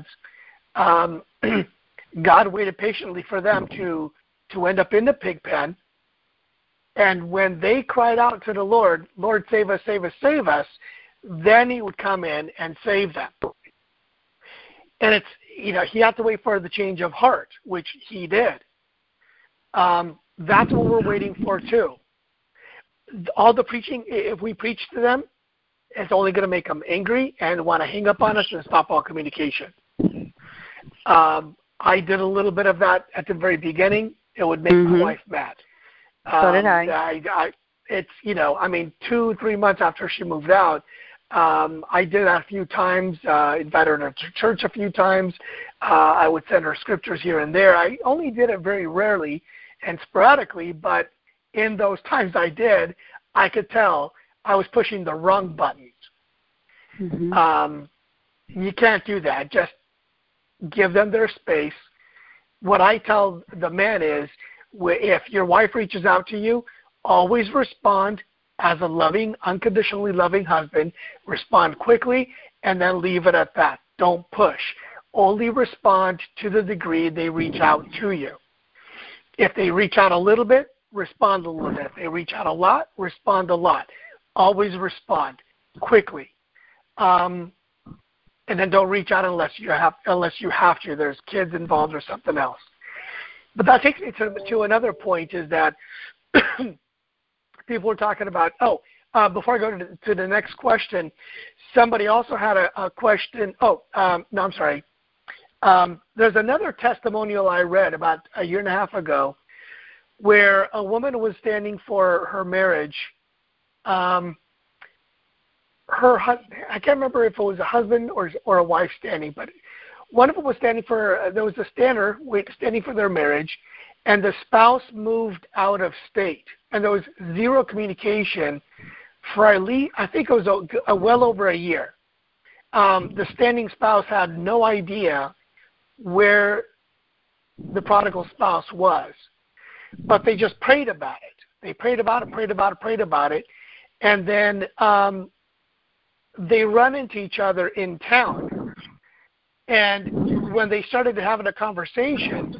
God waited patiently for them to end up in the pig pen. And when they cried out to the Lord, Lord, save us, save us, save us, then He would come in and save them. And it's, He had to wait for the change of heart, which He did. That's what we're waiting for too. All the preaching, if we preach to them, it's only going to make them angry and want to hang up on us and stop all communication. I did a little bit of that at the very beginning. It would make my wife mad. So did I. It's 2-3 months after she moved out, I did that a few times, invited her to church a few times. I would send her scriptures here and there. I only did it very rarely and sporadically, but in those times I did, I could tell I was pushing the wrong buttons. You can't do that. Just give them their space. What I tell the men is, if your wife reaches out to you, always respond as a loving, unconditionally loving husband. Respond quickly and then leave it at that. Don't push. Only respond to the degree they reach out to you. If they reach out a little bit, respond a little bit. If they reach out a lot, respond a lot. Always respond quickly. And then don't reach out unless you have to. There's kids involved or something else. But that takes me to another point, is that people are talking about, before I go to the next question, somebody also had a question. I'm sorry. There's another testimonial I read about a year and a half ago where a woman was standing for her marriage. Her husband, I can't remember if it was a husband or a wife standing, but one of them was standing there was a standing for their marriage, and the spouse moved out of state, and there was zero communication for I think it was well over a year. The standing spouse had no idea where the prodigal spouse was, but they just prayed about it. They prayed about it, and then they run into each other in town. And when they started having a conversation,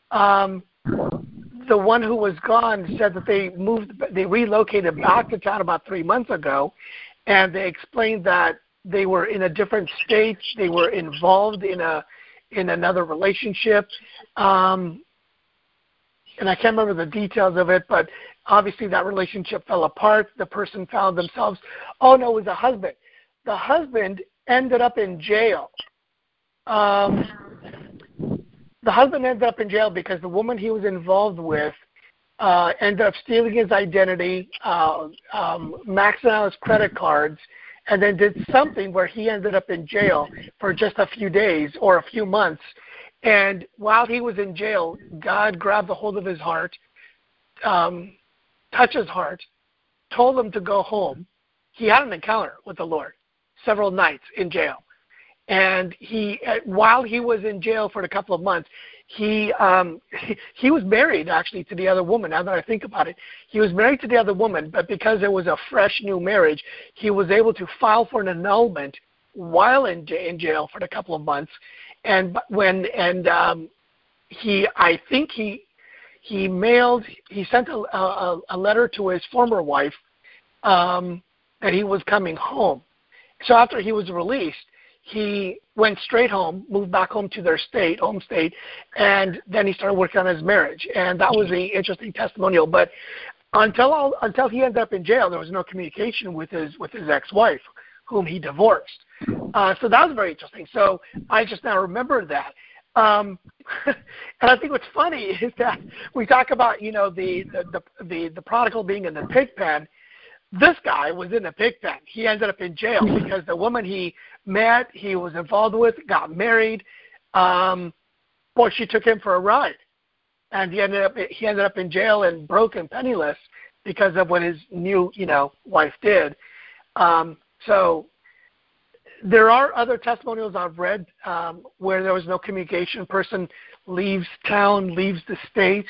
the one who was gone said that they relocated back to town about 3 months ago, and they explained that they were in a different state. They were involved in another relationship, and I can't remember the details of it, but obviously that relationship fell apart. The person found themselves, oh no, it was the husband. The husband ended up in jail. The husband ended up in jail because the woman he was involved with ended up stealing his identity, maxing out his credit cards, and then did something where he ended up in jail for just a few days or a few months. And while he was in jail, God grabbed a hold of his heart, touched his heart, told him to go home. He had an encounter with the Lord several nights in jail. And while he was in jail for a couple of months, he was married actually to the other woman. Now that I think about it, he was married to the other woman, but because it was a fresh new marriage, he was able to file for an annulment while in jail for a couple of months. And he sent a letter to his former wife that he was coming home. So after he was released, he went straight home, moved back home to their home state, and then he started working on his marriage. And that was the interesting testimonial. But until he ended up in jail, there was no communication with his ex-wife, whom he divorced. So that was very interesting. So I just now remembered that. And I think what's funny is that we talk about, the prodigal being in the pig pen. This guy was in the pig pen. He ended up in jail because the woman he met, he was involved with, got married. She took him for a ride, and he ended up in jail and broke and penniless because of what his new wife did. So there are other testimonials I've read where there was no communication. Person leaves town, leaves the state.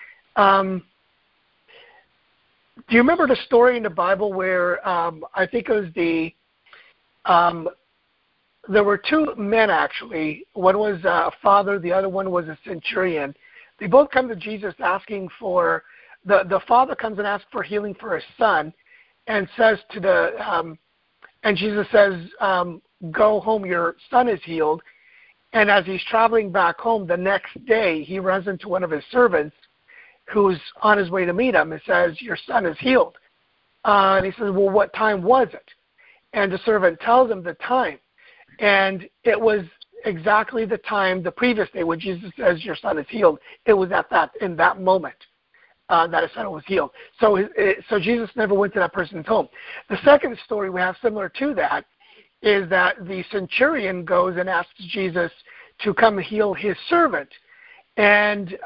Do you remember the story in the Bible where I think it was there were two men actually. One was a father, the other one was a centurion. They both come to Jesus asking for, the father comes and asks for healing for his son and says and Jesus says, go home, your son is healed. And as he's traveling back home the next day, he runs into one of his servants who's on his way to meet him and says, your son is healed. And he says, well, what time was it? And the servant tells him the time. And it was exactly the time the previous day when Jesus says, your son is healed. It was in that moment that his son was healed. So Jesus never went to that person's home. The second story we have similar to that is that the centurion goes and asks Jesus to come heal his servant. And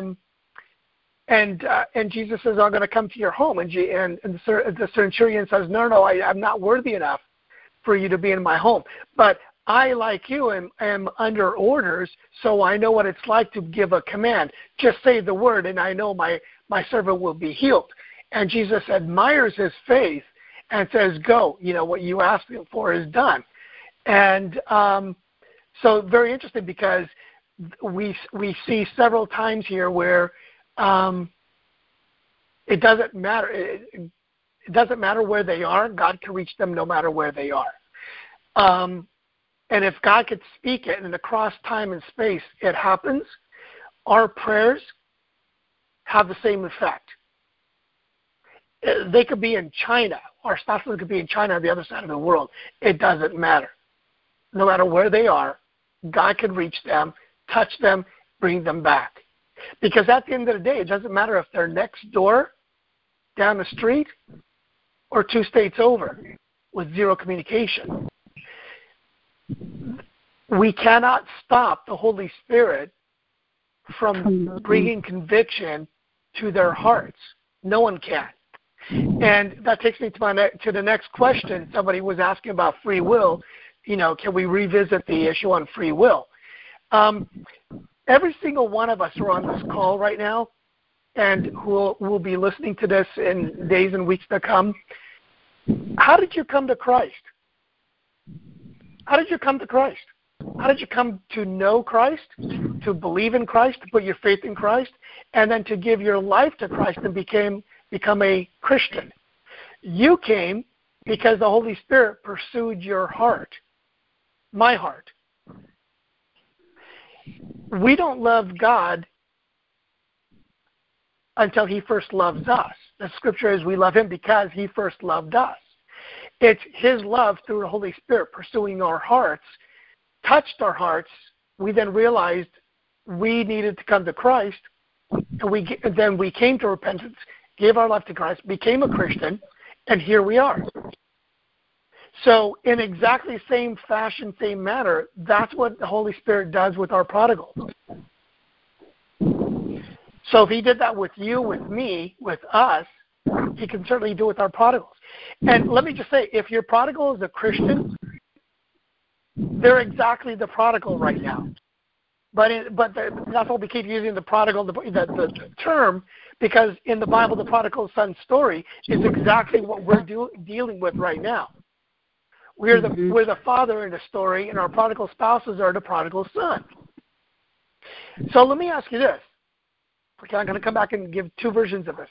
Jesus says, I'm going to come to your home. And the centurion says, no, I'm not worthy enough for you to be in my home. But I, like you, am under orders, so I know what it's like to give a command. Just say the word, and I know my servant will be healed. And Jesus admires his faith and says, go, what you asked him for is done. And so very interesting because we see several times here where it doesn't matter. It doesn't matter where they are. God can reach them no matter where they are. And if God could speak it, and across time and space it happens, our prayers have the same effect. They could be in China. Our spouses could be in China on the other side of the world. It doesn't matter. No matter where they are, God can reach them, touch them, bring them back. Because at the end of the day, it doesn't matter if they're next door, down the street, or 2 states over with zero communication. We cannot stop the Holy Spirit from bringing conviction to their hearts. No one can. And that takes me to the next question. Somebody was asking about free will. Can we revisit the issue on free will? Every single one of us who are on this call right now and who will be listening to this in days and weeks to come, How did you come to Christ? How did you come to Christ? How did you come to know Christ, to believe in Christ, to put your faith in Christ, and then to give your life to Christ and become a Christian? You came because the Holy Spirit pursued your heart, my heart. We don't love God until He first loves us. The scripture is we love Him because He first loved us. It's His love through the Holy Spirit pursuing our hearts, touched our hearts. We then realized we needed to come to Christ, and then we came to repentance, gave our life to Christ, became a Christian, and here we are. So in exactly the same fashion, same manner, that's what the Holy Spirit does with our prodigals. So if He did that with you, with me, with us, He can certainly do it with our prodigals. And let me just say, if your prodigal is a Christian, they're exactly the prodigal right now. But that's why we keep using the prodigal, the term, because in the Bible, the prodigal son story is exactly what we're dealing with right now. We're the father in the story, and our prodigal spouses are the prodigal son. So let me ask you this. Okay, I'm going to come back and give two versions of this.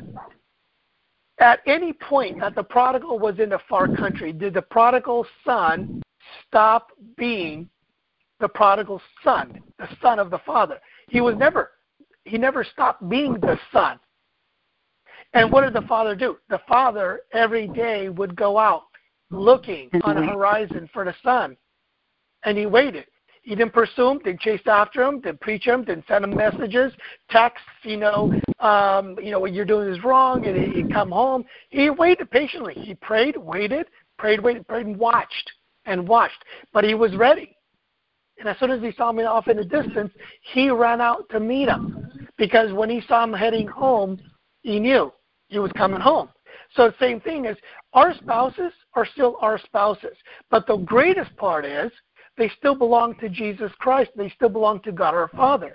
At any point that the prodigal was in a far country, did the prodigal son stop being the prodigal son, the son of the father? He never stopped being the son. And what did the father do? The father every day would go out looking on a horizon for the son, and he waited. He didn't pursue him, didn't chase after him, didn't preach him, didn't send him messages, texts, what you're doing is wrong, and he'd come home. He waited patiently. He prayed, waited, and watched. But he was ready. And as soon as he saw him off in the distance, he ran out to meet him. Because when he saw him heading home, he knew he was coming home. So the same thing is, our spouses are still our spouses. But the greatest part is, they still belong to Jesus Christ. They still belong to God our Father.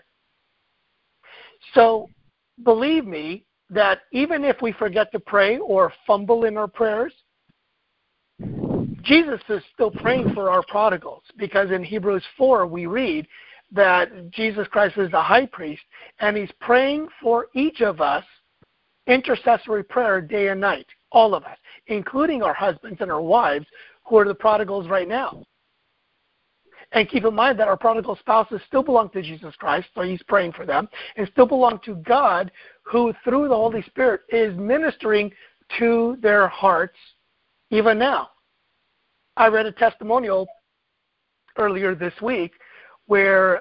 So believe me that even if we forget to pray or fumble in our prayers, Jesus is still praying for our prodigals, because in Hebrews 4 we read that Jesus Christ is the high priest, and He's praying for each of us, intercessory prayer day and night, all of us, including our husbands and our wives who are the prodigals right now. And keep in mind that our prodigal spouses still belong to Jesus Christ, so He's praying for them, and still belong to God, who through the Holy Spirit is ministering to their hearts even now. I read a testimonial earlier this week where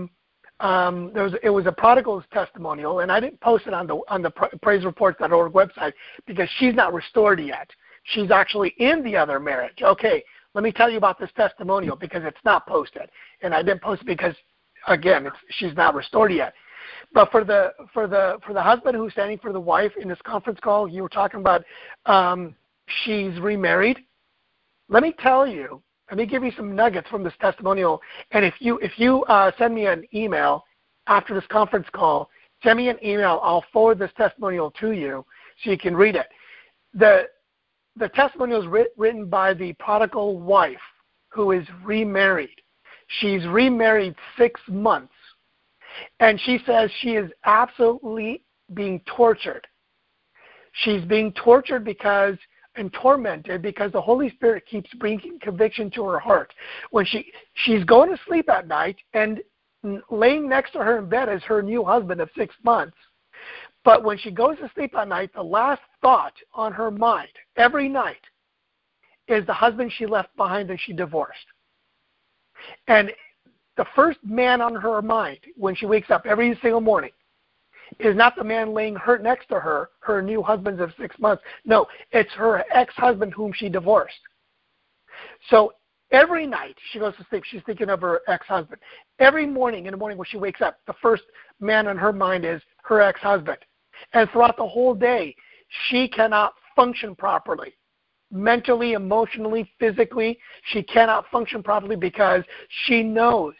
it was a prodigal's testimonial, and I didn't post it on the praisereports.org website because she's not restored yet. She's actually in the other marriage. Okay, let me tell you about this testimonial because it's not posted, and I didn't post it because, again, she's not restored yet. But for the husband who's standing for the wife in this conference call, you were talking about she's remarried. Let me tell you. Let me give you some nuggets from this testimonial. And if you send me an email after this conference call, send me an email. I'll forward this testimonial to you so you can read it. The testimonial is written by the prodigal wife who is remarried. She's remarried 6 months. And she says she is absolutely being tortured. She's being tortured and tormented because the Holy Spirit keeps bringing conviction to her heart. When she's going to sleep at night, and laying next to her in bed is her new husband of 6 months. But when she goes to sleep at night, the last thought on her mind every night is the husband she left behind and she divorced. And the first man on her mind when she wakes up every single morning is not the man laying next to her new husband of 6 months. No, it's her ex-husband whom she divorced. So every night she goes to sleep, she's thinking of her ex-husband. Every morning, in the morning when she wakes up, the first man on her mind is her ex-husband. And throughout the whole day, she cannot function properly. Mentally, emotionally, physically, she cannot function properly because she knows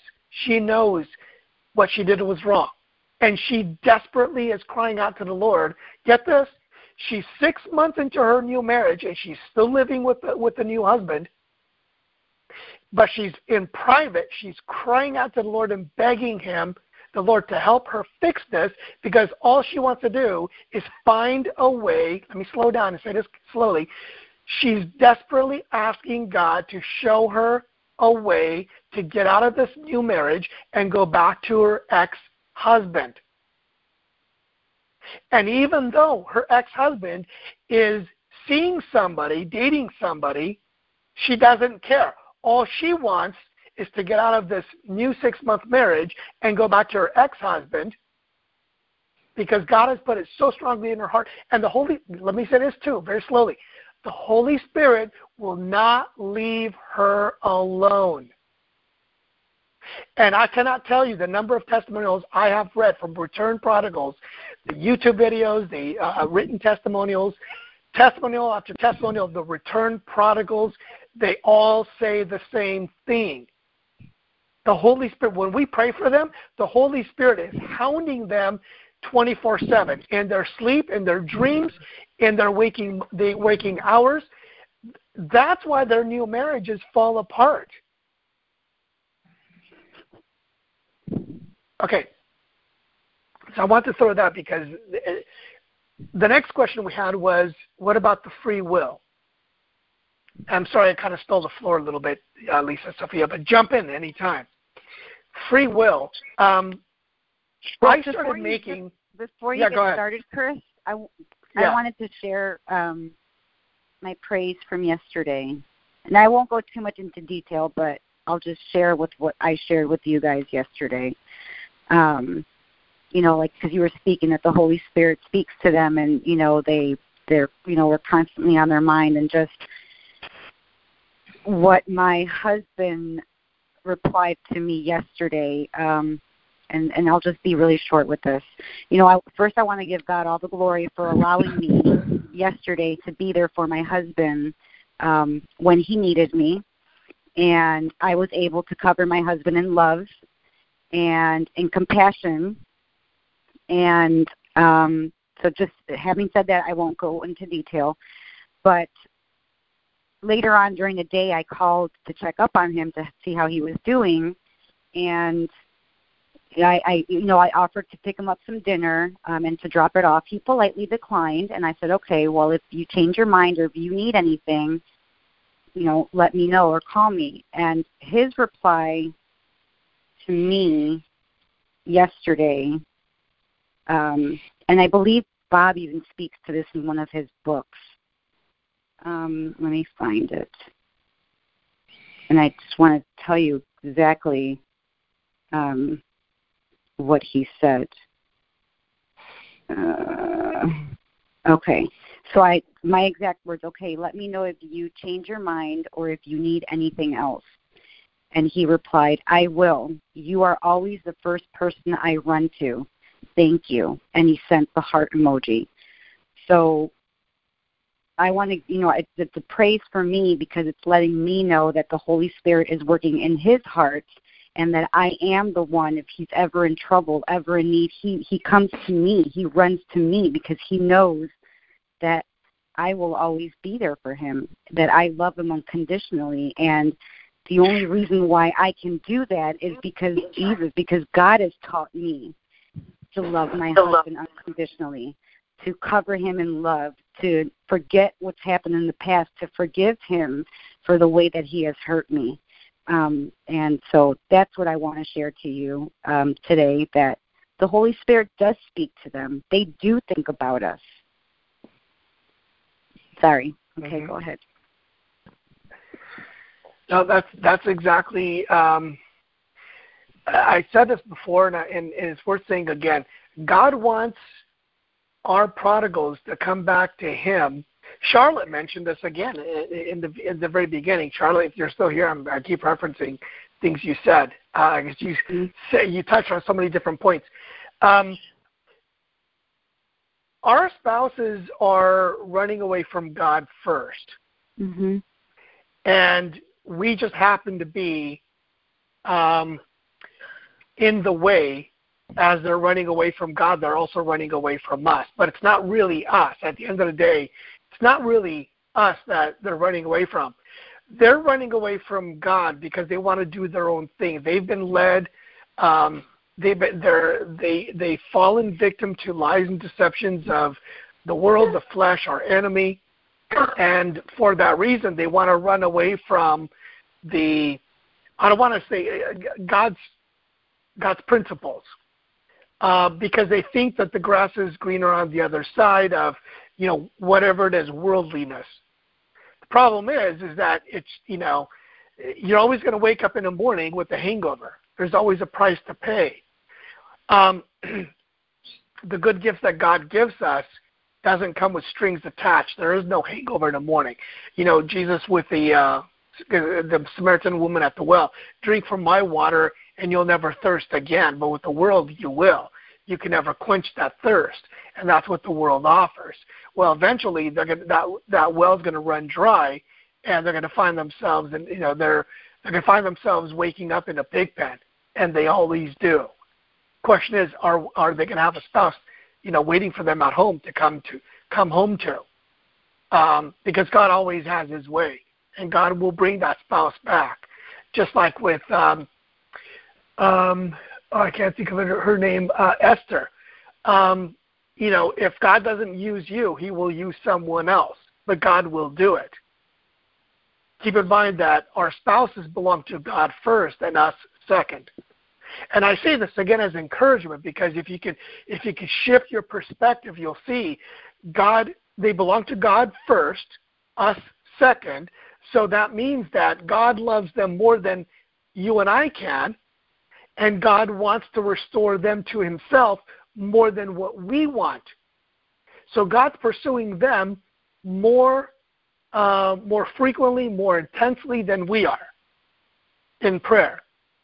what she did was wrong. And she desperately is crying out to the Lord. Get this? She's 6 months into her new marriage, and she's still living with the new husband. But she's in private. She's crying out to the Lord and begging him, the Lord, to help her fix this, because all she wants to do is find a way. Let me slow down and say this slowly. She's desperately asking God to show her a way to get out of this new marriage and go back to her ex-husband. And even though her ex-husband is seeing somebody, dating somebody, she doesn't care. All she wants is to get out of this new 6-month marriage and go back to her ex-husband, because God has put it so strongly in her heart. And let me say this too, very slowly. The Holy Spirit will not leave her alone. And I cannot tell you the number of testimonials I have read from returned prodigals, the YouTube videos, the written testimonials, testimonial after testimonial of the returned prodigals. They all say the same thing. The Holy Spirit, when we pray for them, the Holy Spirit is hounding them 24/7 in their sleep, in their dreams, in their waking hours. That's why their new marriages fall apart. Okay. So I want to throw that, because the next question we had was, what about the free will? I'm sorry, I kind of stole the floor a little bit, Lisa, Sophia, but jump in anytime. Free will. Before I you get started, Chris, I wanted to share my praise from yesterday. And I won't go too much into detail, but I'll just share with what I shared with you guys yesterday. Because you were speaking that the Holy Spirit speaks to them, and we're constantly on their mind, and just what my husband replied to me yesterday. And I'll just be really short with this. First I want to give God all the glory for allowing me yesterday to be there for my husband when he needed me, and I was able to cover my husband in love and in compassion. And so just having said that, I won't go into detail, but later on during the day I called to check up on him to see how he was doing, and I offered to pick him up some dinner and to drop it off. He politely declined, and I said, okay, well, if you change your mind or if you need anything, let me know or call me. And his reply to me yesterday, and I believe Bob even speaks to this in one of his books. Let me find it. And I just want to tell you exactly what he said. Okay. So my exact words, okay, let me know if you change your mind or if you need anything else. And he replied, I will. You are always the first person I run to. Thank you. And he sent the heart emoji. So I want to, it's a praise for me, because it's letting me know that the Holy Spirit is working in his heart, and that I am the one, if he's ever in trouble, ever in need, he comes to me, he runs to me, because he knows that I will always be there for him, that I love him unconditionally. And the only reason why I can do that is because God has taught me to love my husband unconditionally, to cover him in love, to forget what's happened in the past, to forgive him for the way that he has hurt me. And so that's what I want to share to you today, that the Holy Spirit does speak to them. They do think about us. Sorry. Okay, Go ahead. No, that's exactly. I said this before, and it's worth saying again. God wants our prodigals to come back to Him. Charlotte mentioned this again in the very beginning. Charlotte, if you're still here, I keep referencing things you said. You touched on so many different points. Our spouses are running away from God first, and we just happen to be in the way as they're running away from God, they're also running away from us. But it's not really us. At the end of the day, it's not really us that they're running away from. They're running away from God because they want to do their own thing. They've been led. They've fallen victim to lies and deceptions of the world, the flesh, our enemy, and for that reason, they want to run away from I don't want to say God's principles, because they think that the grass is greener on the other side of, whatever it is, worldliness. The problem is that it's, you're always going to wake up in the morning with a hangover. There's always a price to pay. The good gifts that God gives us doesn't come with strings attached. There is no hangover in the morning. Jesus with the Samaritan woman at the well, drink from my water and you'll never thirst again. But with the world, you will. You can never quench that thirst, and that's what the world offers. Well, eventually, that well's going to run dry, and they're going to find themselves, and they're going to find themselves waking up in a pig pen, and they always do. Question is, are they going to have a spouse, waiting for them at home to come home to? Because God always has His way, and God will bring that spouse back, just like with I can't think of her name, Esther. If God doesn't use you, He will use someone else, but God will do it. Keep in mind that our spouses belong to God first and us second. And I say this again as encouragement, because if you can shift your perspective, you'll see they belong to God first, us second. So that means that God loves them more than you and I can, and God wants to restore them to Himself more than what we want. So God's pursuing them more frequently, more intensely than we are in prayer.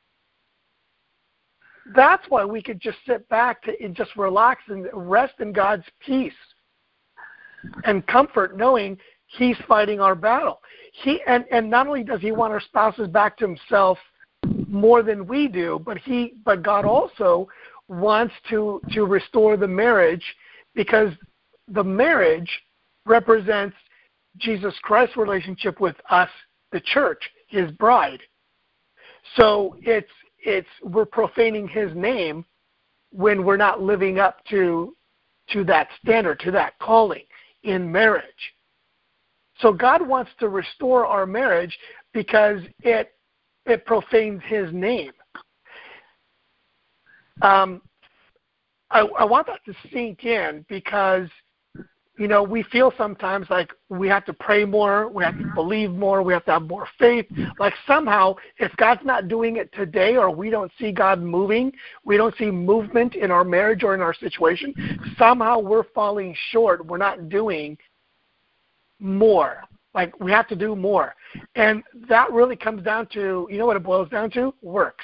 That's why we could just sit back and just relax and rest in God's peace and comfort, knowing He's fighting our battle. And not only does He want our spouses back to Himself more than we do, but God also wants to restore the marriage, because the marriage represents Jesus Christ's relationship with us, the church, His bride. So we're profaning His name when we're not living up to that standard, to that calling in marriage. So God wants to restore our marriage because it profanes His name. I want that to sink in, because we feel sometimes like we have to pray more, we have to believe more, we have to have more faith. Like somehow, if God's not doing it today, or we don't see God moving, we don't see movement in our marriage or in our situation, somehow we're falling short. We're not doing more. Like we have to do more. And that really comes down to, what it boils down to? Works.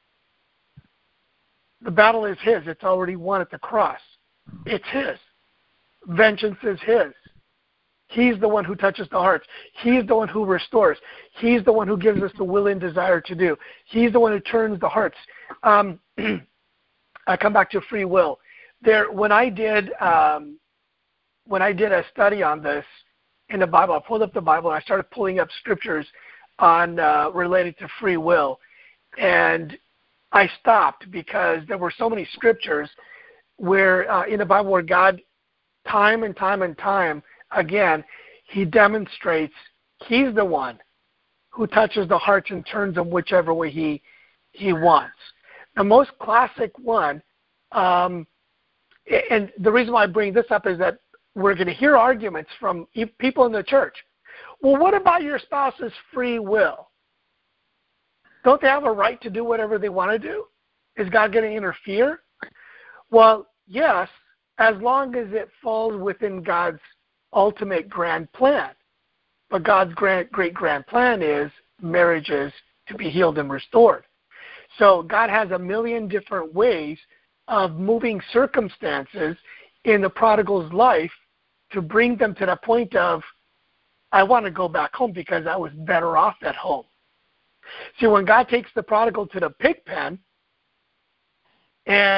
The battle is His. It's already won at the cross. It's His. Vengeance is His. He's the one who touches the hearts. He's the one who restores. He's the one who gives us the will and desire to do. He's the one who turns the hearts. I come back to free will. When I did a study on this in the Bible, I pulled up the Bible and I started pulling up scriptures on related to free will, and I stopped because there were so many scriptures where in the Bible where God, time and time and time again, He demonstrates He's the one who touches the hearts and turns them whichever way He wants. The most classic one, and the reason why I bring this up is that we're going to hear arguments from people in the church. Well, what about your spouse's free will? Don't they have a right to do whatever they want to do? Is God going to interfere? Well, yes, as long as it falls within God's ultimate grand plan. But God's great grand plan is marriages to be healed and restored. So God has a million different ways of moving circumstances in the prodigal's life to bring them to the point of, I want to go back home because I was better off at home. See, when God takes the prodigal to the pig pen, and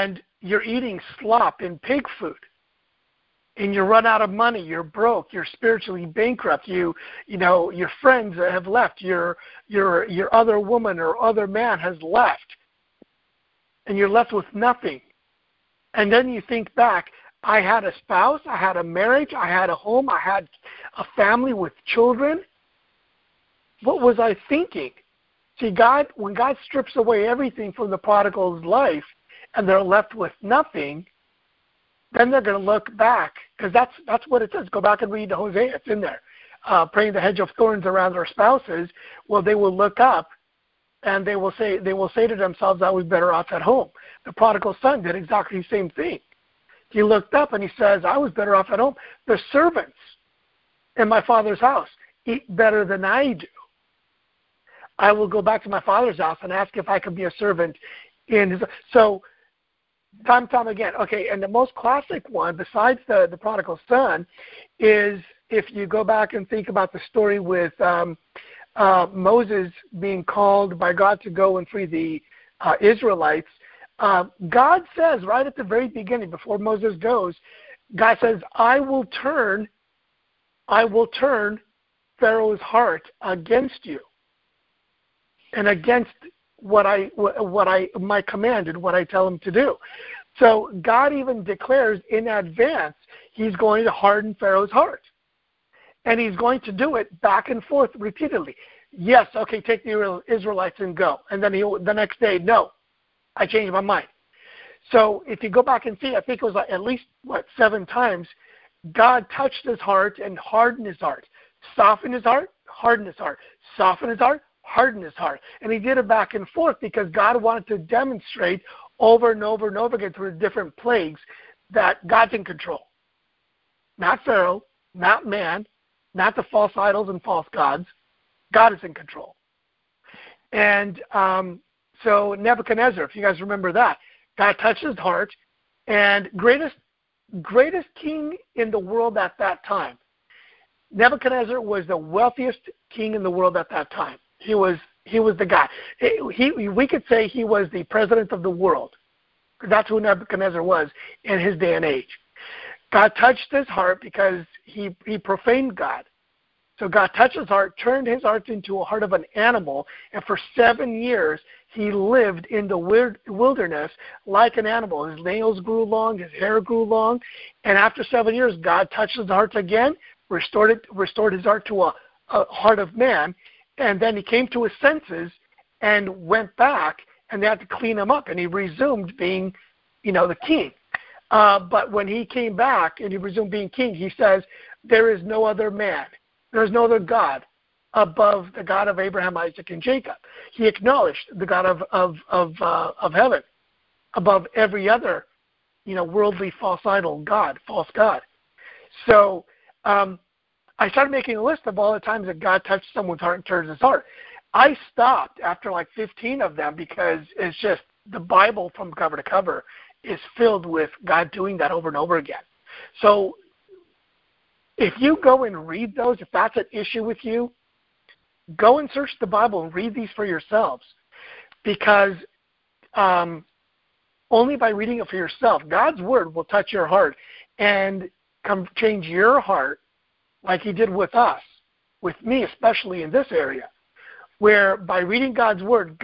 you're eating slop and pig food, and you run out of money, you're broke, you're spiritually bankrupt, you know, your friends have left, your other woman or other man has left, and you're left with nothing. And then you think back, I had a spouse, I had a marriage, I had a home, I had a family with children. What was I thinking? See, when God strips away everything from the prodigal's life and they're left with nothing, then they're going to look back, because that's what it says. Go back and read Hosea. It's in there. Praying the hedge of thorns around their spouses. Well, they will look up and they will say to themselves, I was better off at home. The prodigal son did exactly the same thing. He looked up and he says, I was better off at home. The servants in my father's house eat better than I do. I will go back to my father's house and ask if I could be a servant in his. So, time again. Okay, and the most classic one, besides the prodigal son, is if you go back and think about the story with Moses being called by God to go and free the Israelites. God says right at the very beginning, before Moses goes, God says, I will turn Pharaoh's heart against you and against what my command and what I tell him to do. So God even declares in advance he's going to harden Pharaoh's heart. And he's going to do it back and forth repeatedly. Yes, okay, take the Israelites and go. And then the next day, no, I changed my mind. So if you go back and see, I think it was at least, 7 times, God touched his heart and hardened his heart. Softened his heart, hardened his heart. Softened his heart, hardened his heart. And he did it back and forth because God wanted to demonstrate over and over and over again through different plagues that God's in control. Not Pharaoh, not man, not the false idols and false gods. God is in control. And so Nebuchadnezzar, if you guys remember that, God touched his heart, and greatest king in the world at that time. Nebuchadnezzar was the wealthiest king in the world at that time. He was the guy. We could say he was the president of the world. That's who Nebuchadnezzar was in his day and age. God touched his heart because he profaned God. So God touched his heart, turned his heart into a heart of an animal, and for 7 years he lived in the wilderness like an animal. His nails grew long, his hair grew long, and after 7 years, God touched his heart again, restored his heart to a heart of man, and then he came to his senses and went back, and they had to clean him up, and he resumed being, the king. But when he came back and he resumed being king, he says, there is no other man. There is no other God above the God of Abraham, Isaac, and Jacob. He acknowledged the God of heaven above every other, worldly false idol God, false God. So I started making a list of all the times that God touched someone's heart and turned his heart. I stopped after 15 of them because it's just the Bible from cover to cover is filled with God doing that over and over again. So if you go and read those, if that's an issue with you, go and search the Bible and read these for yourselves, because only by reading it for yourself, God's Word will touch your heart and change your heart like he did with us, with me especially in this area, where by reading God's Word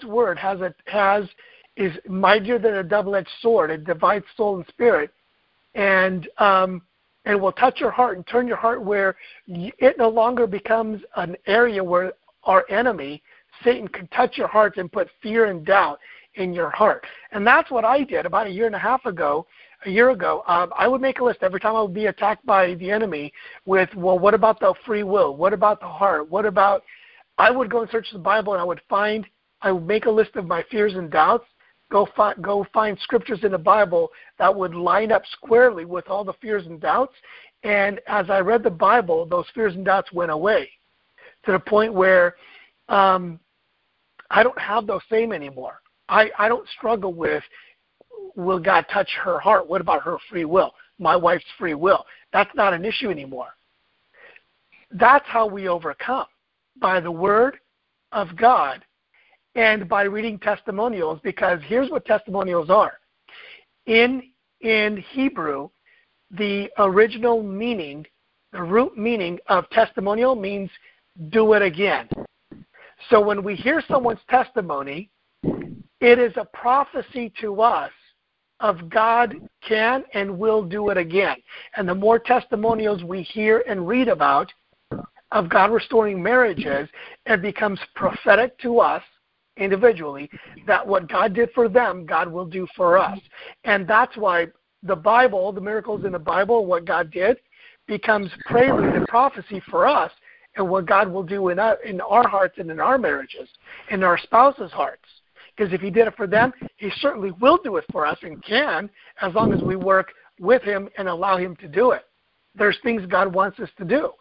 is mightier than a double-edged sword. It divides soul and spirit, and will touch your heart and turn your heart where it no longer becomes an area where our enemy, Satan, can touch your heart and put fear and doubt in your heart. And that's what I did about a year ago. I would make a list every time I would be attacked by the enemy with, well, what about the free will? What about the heart? I would go and search the Bible, and I would make a list of my fears and doubts, go find scriptures in the Bible that would line up squarely with all the fears and doubts. And as I read the Bible, those fears and doubts went away to the point where I don't have those same anymore. I don't struggle with, will God touch her heart? What about her free will? My wife's free will. That's not an issue anymore. That's how we overcome, by the Word of God and by reading testimonials, because here's what testimonials are. in Hebrew, the original meaning, the root meaning of testimonial means do it again. So when we hear someone's testimony, it is a prophecy to us of God can and will do it again. And the more testimonials we hear and read about of God restoring marriages, it becomes prophetic to us individually that what God did for them, God will do for us. And that's why the Bible, the miracles in the Bible, what God did, becomes prelude and prophecy for us and what God will do in our hearts and in our marriages, in our spouses' hearts. Because if he did it for them, he certainly will do it for us and can, as long as we work with him and allow him to do it. There's things God wants us to do.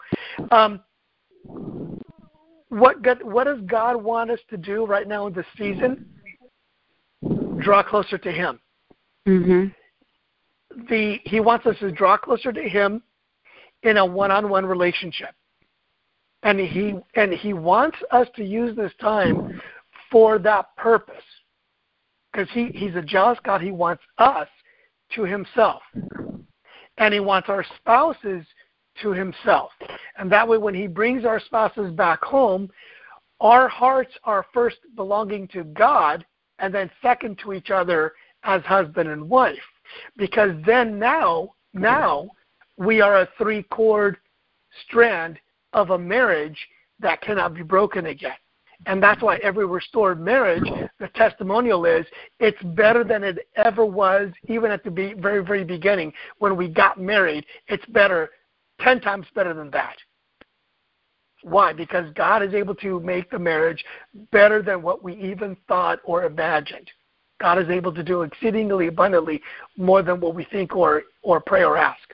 What does God want us to do right now in this season? Draw closer to him. Mm-hmm. He wants us to draw closer to him in a one-on-one relationship. And he wants us to use this time for that purpose. Because he's a jealous God. He wants us to himself. And he wants our spouses to himself. And that way when he brings our spouses back home, our hearts are first belonging to God and then second to each other as husband and wife. Because then now we are a three-chord strand of a marriage that cannot be broken again. And that's why every restored marriage, the testimonial is, it's better than it ever was, even at the very, very beginning. When we got married, it's better, 10 times better than that. Why? Because God is able to make the marriage better than what we even thought or imagined. God is able to do exceedingly abundantly more than what we think or pray or ask.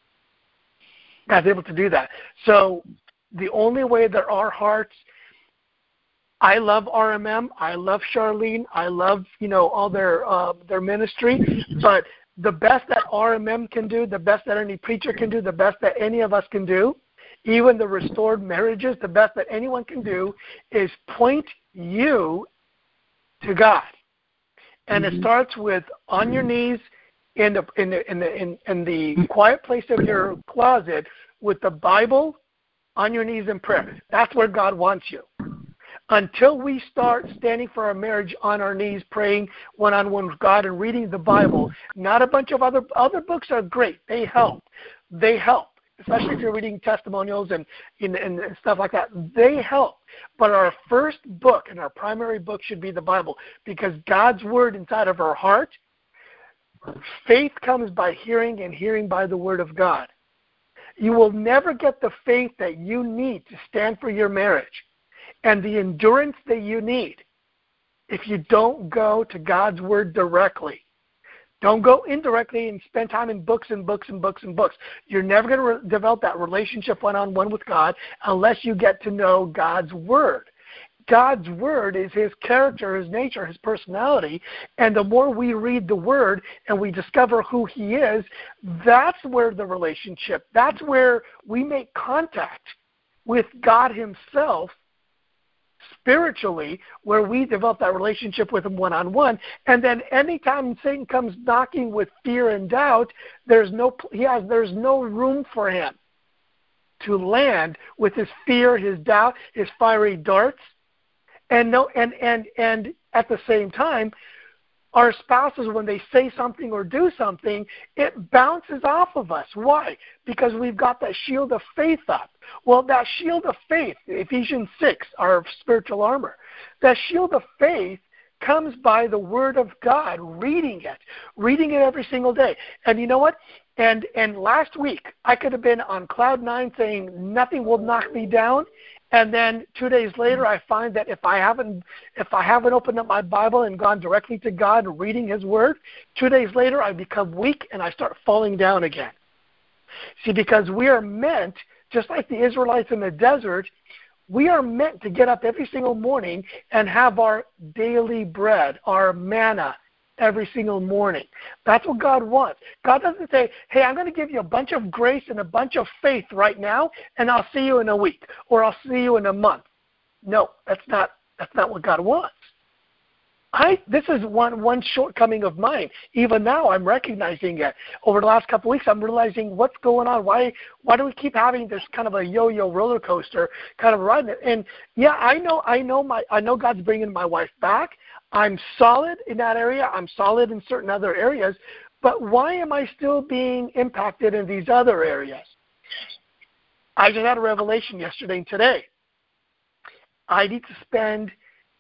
God's able to do that. So the only way that our hearts, I love RMM, I love Charlene, I love, all their ministry, but the best that RMM can do, the best that any preacher can do, the best that any of us can do, even the restored marriages, the best that anyone can do is point you to God. And it starts with on your knees in the quiet place of your closet with the Bible on your knees in prayer. That's where God wants you. Until we start standing for our marriage on our knees, praying one-on-one with God and reading the Bible, not a bunch of other books are great. They help. Especially if you're reading testimonials and stuff like that. They help. But our first book and our primary book should be the Bible, because God's word inside of our heart, faith comes by hearing and hearing by the word of God. You will never get the faith that you need to stand for your marriage and the endurance that you need if you don't go to God's word directly. Don't go indirectly and spend time in books and books and books and books. You're never going to develop that relationship one-on-one with God unless you get to know God's word. God's word is his character, his nature, his personality, and the more we read the word and we discover who he is, that's where the relationship, that's where we make contact with God himself spiritually, where we develop that relationship with him one-on-one. And then anytime Satan comes knocking with fear and doubt, there's no room for him to land with his fear, his doubt, his fiery darts. And at the same time, our spouses, when they say something or do something, it bounces off of us. Why? Because we've got that shield of faith up. Well, that shield of faith, Ephesians 6, our spiritual armor, that shield of faith comes by the word of God, reading it every single day. And you know what? And last week, I could have been on cloud 9 saying nothing will knock me down. And then 2 days later, I find that if I haven't opened up my Bible and gone directly to God and reading his word, 2 days later I become weak and I start falling down again. See, because we are meant, just like the Israelites in the desert, we are meant to get up every single morning and have our daily bread, our manna, every single morning. That's what God wants. God doesn't say, hey, I'm going to give you a bunch of grace and a bunch of faith right now, and I'll see you in a week, or I'll see you in a month. No, that's not what God wants. This is one shortcoming of mine. Even now, I'm recognizing it. Over the last couple of weeks, I'm realizing what's going on. Why do we keep having this kind of a yo-yo roller coaster kind of ride? And yeah, I know God's bringing my wife back. I'm solid in that area. I'm solid in certain other areas. But why am I still being impacted in these other areas? I just had a revelation yesterday and today. I need to spend,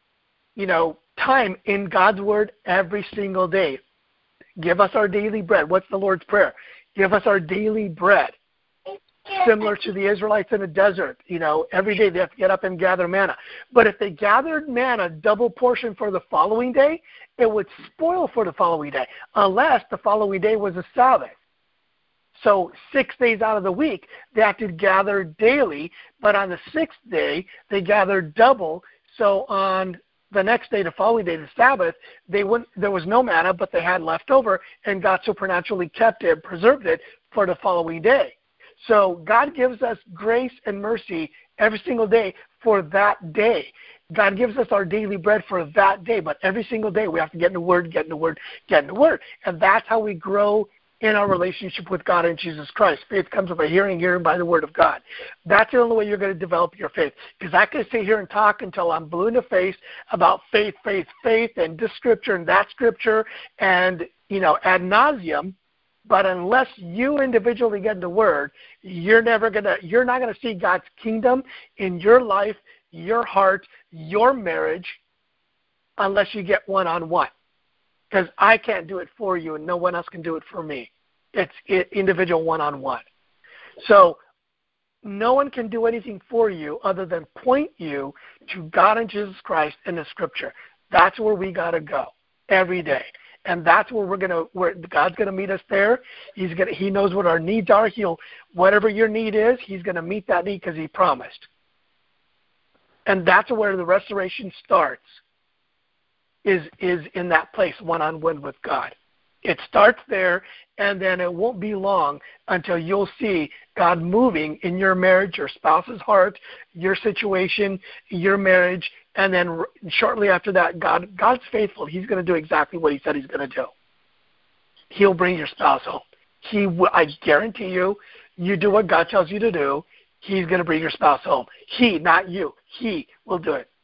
time in God's Word every single day. Give us our daily bread. What's the Lord's Prayer? Give us our daily bread. Similar to the Israelites in the desert. Every day they have to get up and gather manna. But if they gathered manna, double portion for the following day, it would spoil for the following day, unless the following day was a Sabbath. So 6 days out of the week, they have to gather daily, but on the sixth day, they gathered double. So on the next day, the following day, the Sabbath, there was no manna, but they had left over, and God supernaturally kept it, preserved it for the following day. So God gives us grace and mercy every single day for that day. God gives us our daily bread for that day, but every single day we have to get in the Word, get in the Word, get in the Word. And that's how we grow in our relationship with God and Jesus Christ. Faith comes by hearing by the Word of God. That's the only way you're going to develop your faith. Because I can sit here and talk until I'm blue in the face about faith, and this scripture and that scripture, and, ad nauseum. But unless you individually get in the Word, you're not going to see God's kingdom in your life, your heart, your marriage, unless you get one-on-one. Because I can't do it for you, and no one else can do it for me. It's individual one-on-one. So no one can do anything for you other than point you to God and Jesus Christ in the Scripture. That's where we got to go every day. And that's where where God's gonna meet us there. He knows what our needs are. Whatever your need is, He's gonna meet that need because He promised. And that's where the restoration starts. Is in that place, one-on-one with God. It starts there, and then it won't be long until you'll see God moving in your marriage, your spouse's heart, your situation, your marriage, and then shortly after that, God's faithful. He's going to do exactly what He said He's going to do. He'll bring your spouse home. I guarantee you, you do what God tells you to do, He's going to bring your spouse home. He, not you. He will do it.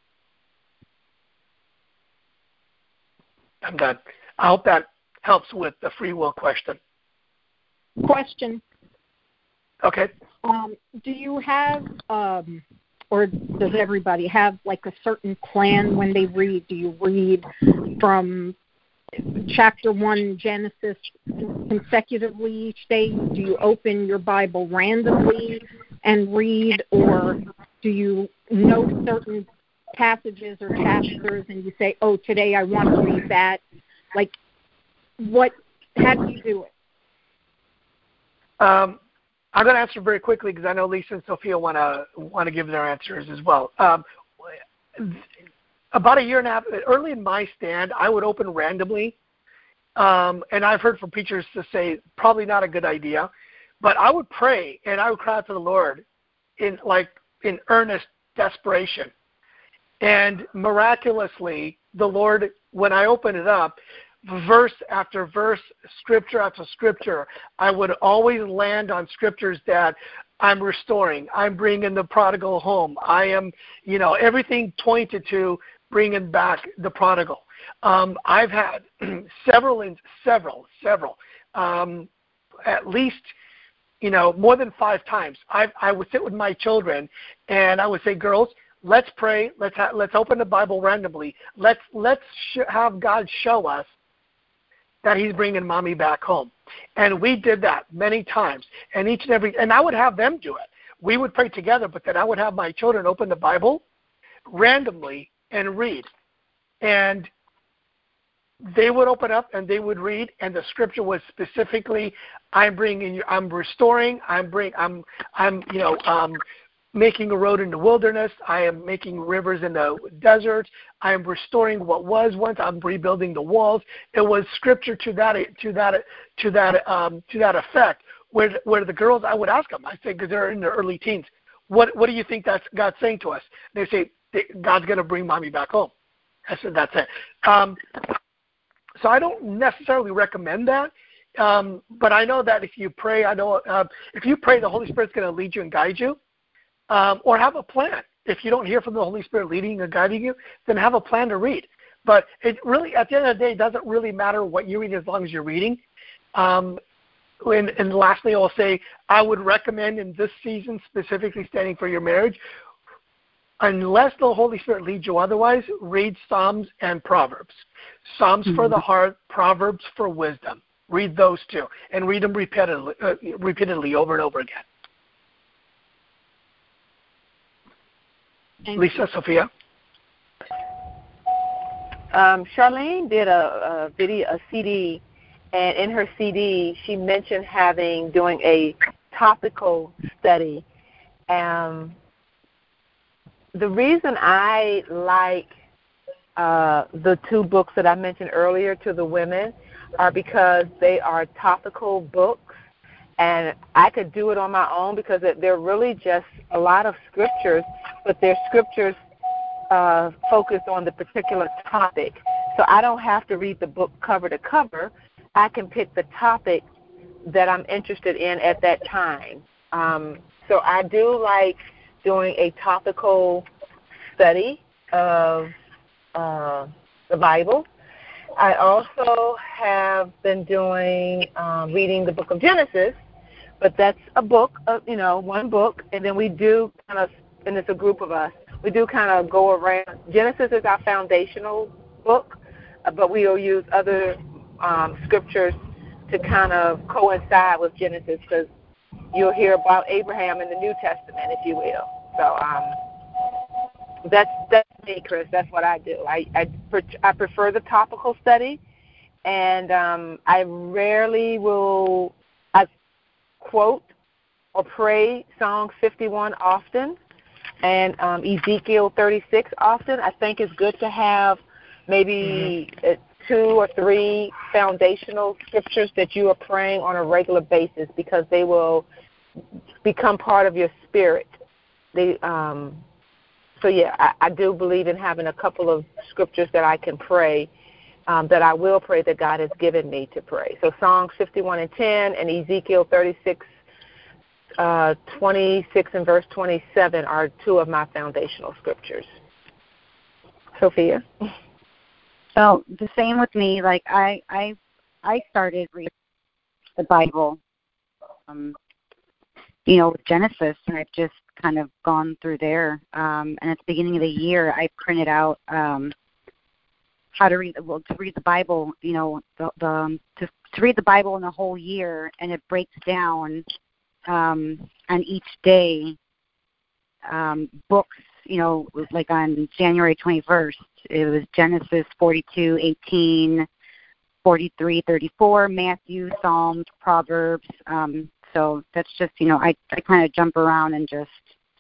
I'm done. I hope that helps with the free will question. Question. Okay. Do you have, or does everybody have, like a certain plan when they read? Do you read from chapter 1 Genesis consecutively each day? Do you open your Bible randomly and read, or do you know certain passages or chapters and you say, oh, today I want to read that? Like, how do you do it? I'm going to answer very quickly because I know Lisa and Sophia want to give their answers as well. About a year and a half, early in my stand, I would open randomly, and I've heard from preachers to say probably not a good idea, but I would pray and I would cry out to the Lord in earnest desperation. And miraculously, the Lord, when I opened it up, verse after verse, scripture after scripture, I would always land on scriptures that I'm restoring. I'm bringing the prodigal home. I am, everything pointed to bringing back the prodigal. I've had several, at least, more than 5 times. I would sit with my children and I would say, girls, let's pray. Let's open the Bible randomly. Let's have God show us that He's bringing mommy back home. And we did that many times. And and I would have them do it. We would pray together, but then I would have my children open the Bible randomly and read. And they would open up and they would read, and the scripture was specifically, I'm restoring, I'm making a road in the wilderness. I am making rivers in the desert. I am restoring what was once. I'm rebuilding the walls. It was scripture to that effect. Where the girls, I would ask them. I say, because they're in their early teens, what do you think that's God's saying to us? They say God's going to bring mommy back home. I said that's it. So I don't necessarily recommend that, but I know that if you pray, if you pray, the Holy Spirit's going to lead you and guide you, or have a plan. If you don't hear from the Holy Spirit leading and guiding you, then have a plan to read. But it really, at the end of the day, it doesn't really matter what you read as long as you're reading. And lastly, I'll say I would recommend in this season, specifically Standing for Your Marriage, unless the Holy Spirit leads you otherwise, read Psalms and Proverbs. Psalms for the heart, Proverbs for wisdom. Read those two, and read them repeatedly over and over again. Lisa, Sophia? Charlene did a CD, and in her CD, she mentioned doing a topical study. The reason I like the two books that I mentioned earlier to the women are because they are topical books, and I could do it on my own because they're really just a lot of scriptures, but they're scriptures focused on the particular topic. So I don't have to read the book cover to cover. I can pick the topic that I'm interested in at that time. So I do like doing a topical study of the Bible. I also have been doing reading the book of Genesis, but that's a book, one book, and then we do kind of, and it's a group of us, we do kind of go around. Genesis is our foundational book, but we will use other scriptures to kind of coincide with Genesis, because you'll hear about Abraham in the New Testament, if you will. So that's me, Chris. That's what I do. I prefer the topical study, and I rarely will quote or pray Psalm 51 often, and Ezekiel 36 often. I think it's good to have maybe 2 or 3 foundational scriptures that you are praying on a regular basis, because they will become part of your spirit. So yeah, I do believe in having a couple of scriptures that I can pray, that I will pray, that God has given me to pray. So Psalms 51 and 10 and Ezekiel 36, 26 and verse 27 are 2 of my foundational scriptures. Sophia? So the same with me. Like I started reading the Bible, with Genesis, and I've just kind of gone through there. And at the beginning of the year, I printed out how to read. Well, to read the Bible, to read the Bible in a whole year, and it breaks down on each day books. Like on January 21st, it was Genesis 42, 18, 43, 34, Matthew, Psalms, Proverbs. So that's just, I kind of jump around and just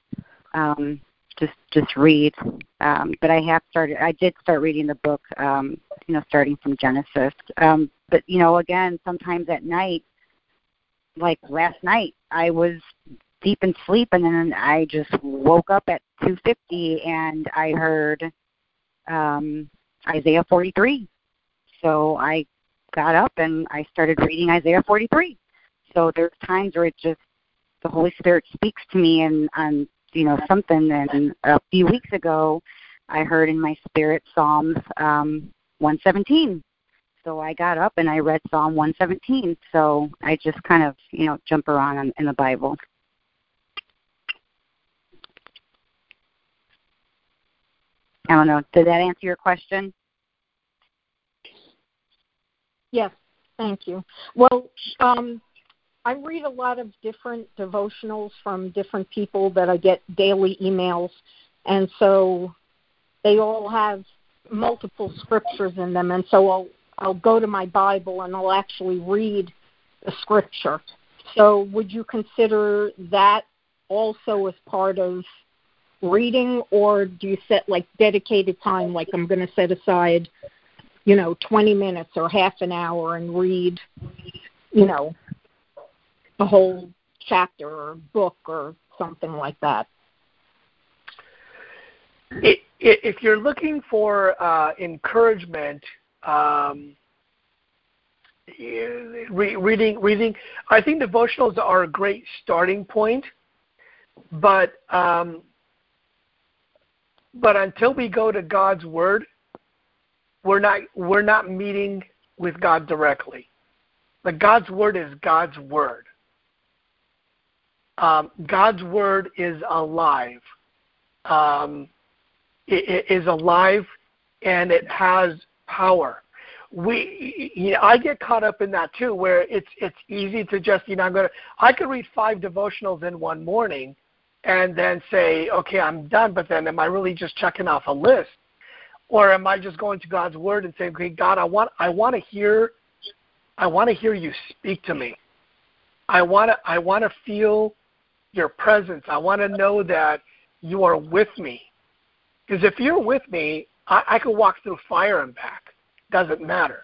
read. But I did start reading the book, starting from Genesis. But, again, sometimes at night, like last night, I was deep in sleep, and then I just woke up at 2:50, and I heard Isaiah 43. So I got up and I started reading Isaiah 43. So there's times where the Holy Spirit speaks to me on something. And a few weeks ago, I heard in my spirit Psalms 117. So I got up and I read Psalm 117. So I just kind of jump around in the Bible. I don't know. Did that answer your question? Yes, thank you. Well, I read a lot of different devotionals from different people that I get daily emails, and so they all have multiple scriptures in them, and so I'll go to my Bible and I'll actually read the scripture. So would you consider that also as part of reading, or do you set like dedicated time, like I'm going to set aside 20 minutes or half an hour and read a whole chapter or book or something like that? if you're looking for encouragement, reading, I think devotionals are a great starting point, but until we go to God's Word, we're not meeting with God directly. But God's Word is God's Word. God's Word is alive. It is alive, and it has power. I get caught up in that too, where it's easy to just I could read 5 devotionals in one morning, and then say, okay, I'm done. But then, am I really just checking off a list, or am I just going to God's Word and saying, okay, God, I want to hear you speak to me. I want to feel your presence. I want to know that you are with me. Because if you're with me, I could walk through fire and back. Doesn't matter.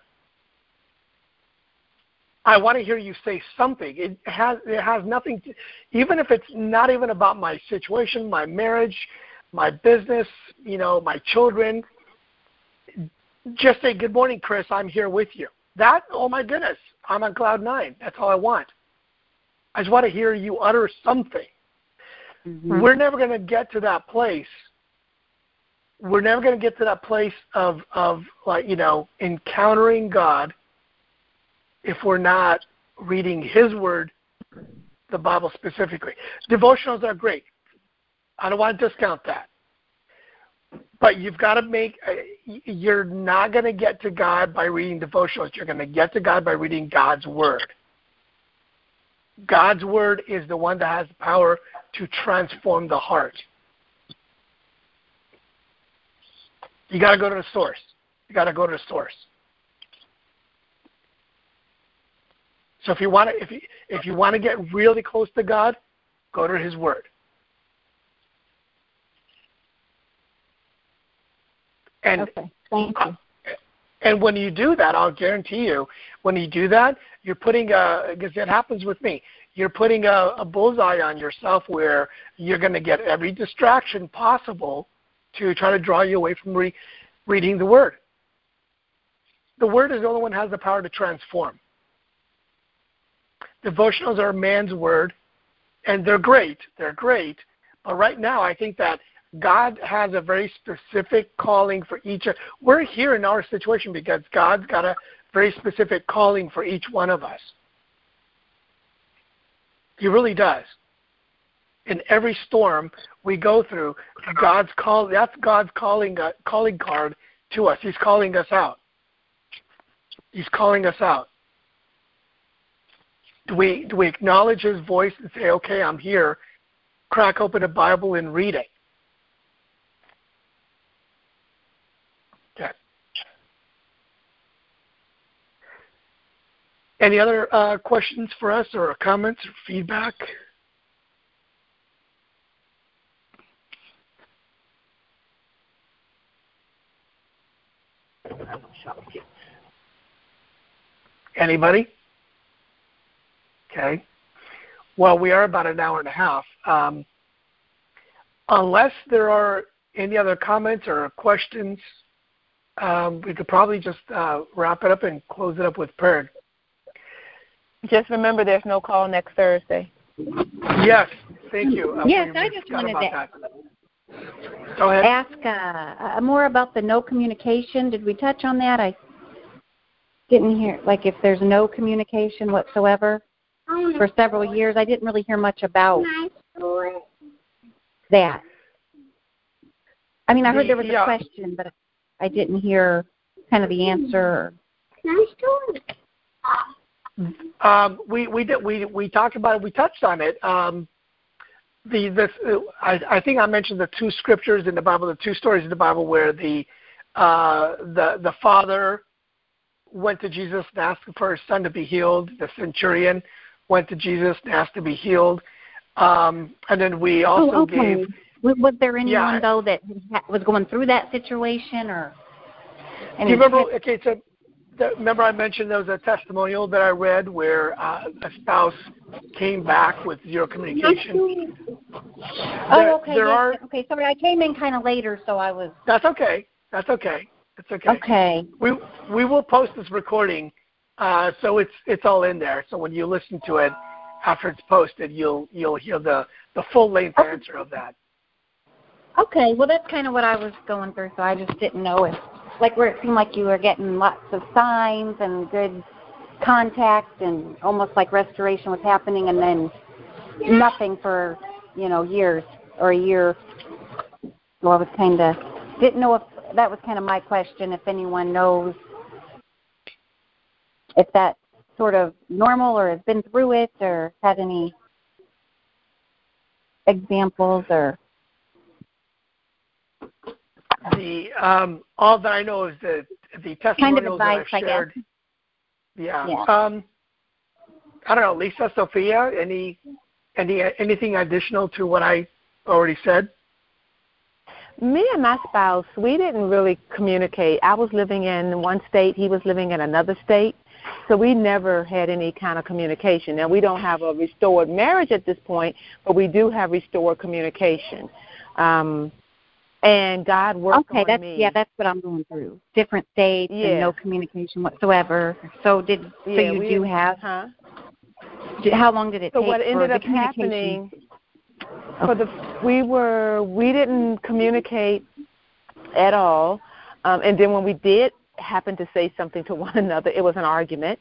I want to hear you say something. It has nothing to, even if it's not even about my situation, my marriage, my business, my children. Just say, good morning, Chris, I'm here with you. That, oh my goodness, I'm on cloud 9. That's all I want. I just want to hear you utter something. Mm-hmm. We're never going to get to that place. We're never going to get to that place of encountering God if we're not reading His Word, the Bible specifically. Devotionals are great. I don't want to discount that. But you've got to you're not going to get to God by reading devotionals. You're going to get to God by reading God's Word. God's Word is the one that has the power to transform the heart. You got to go to the source. So if you want to get really close to God, go to His Word. And okay, thank you. And when you do that, I'll guarantee you, when you do that, you're putting because it happens with me, you're putting a bullseye on yourself where you're going to get every distraction possible to try to draw you away from reading the Word. The Word is the only one that has the power to transform. Devotionals are man's word, and they're great. But right now, I think that God has a very specific calling for each. We're here in our situation because God's got a very specific calling for each one of us. He really does. In every storm we go through, God's call. That's God's calling card to us. He's calling us out. Do we acknowledge His voice and say, okay, I'm here, crack open a Bible and read it? Okay. Any other questions for us or comments or feedback? Anybody? Okay. Well, we are about an hour and a half. Unless there are any other comments or questions, we could probably just wrap it up and close it up with prayer. Just remember, there's no call next Thursday. Yes, thank you. Yes, I just wanted to Go ahead. ask more about the no communication. Did we touch on that? I didn't hear, like if there's no communication whatsoever for several years. I didn't really hear much about that. I mean, I heard there was a question, but I didn't hear kind of the answer. We talked about it. We touched on it. I think I mentioned the 2 scriptures in the Bible, the 2 stories in the Bible where the father went to Jesus and asked for his son to be healed. The centurion went to Jesus and asked to be healed. And then we also gave. Was there anyone though that was going through that situation, or? Do you remember? Okay, so remember I mentioned there was a testimonial that I read where a spouse came back with zero communication. Okay. Okay, sorry, I came in kind of later, so I was. That's okay. It's okay. Okay. We will post this recording, so it's all in there. So when you listen to it after it's posted, you'll hear the full length answer of that. Okay, well that's kind of what I was going through, so I just didn't know if, like, where it seemed like you were getting lots of signs and good contact and almost like restoration was happening, and then nothing for, years or a year. So I was didn't know if that was kind of my question, if anyone knows if that's sort of normal or has been through it or had any examples or. The all that I know is that the testimonials kind of advice, that I've shared. Yeah. I don't know, Lisa, Sophia, anything additional to what I already said? Me and my spouse, we didn't really communicate. I was living in one state, he was living in another state, so we never had any kind of communication. Now, we don't have a restored marriage at this point, but we do have restored communication. And God worked on me. Yeah, that's what I'm going through. Different states and no communication whatsoever. So you do have? How long did it take? So what ended up happening? We didn't communicate at all, and then when we did happen to say something to one another, it was an argument.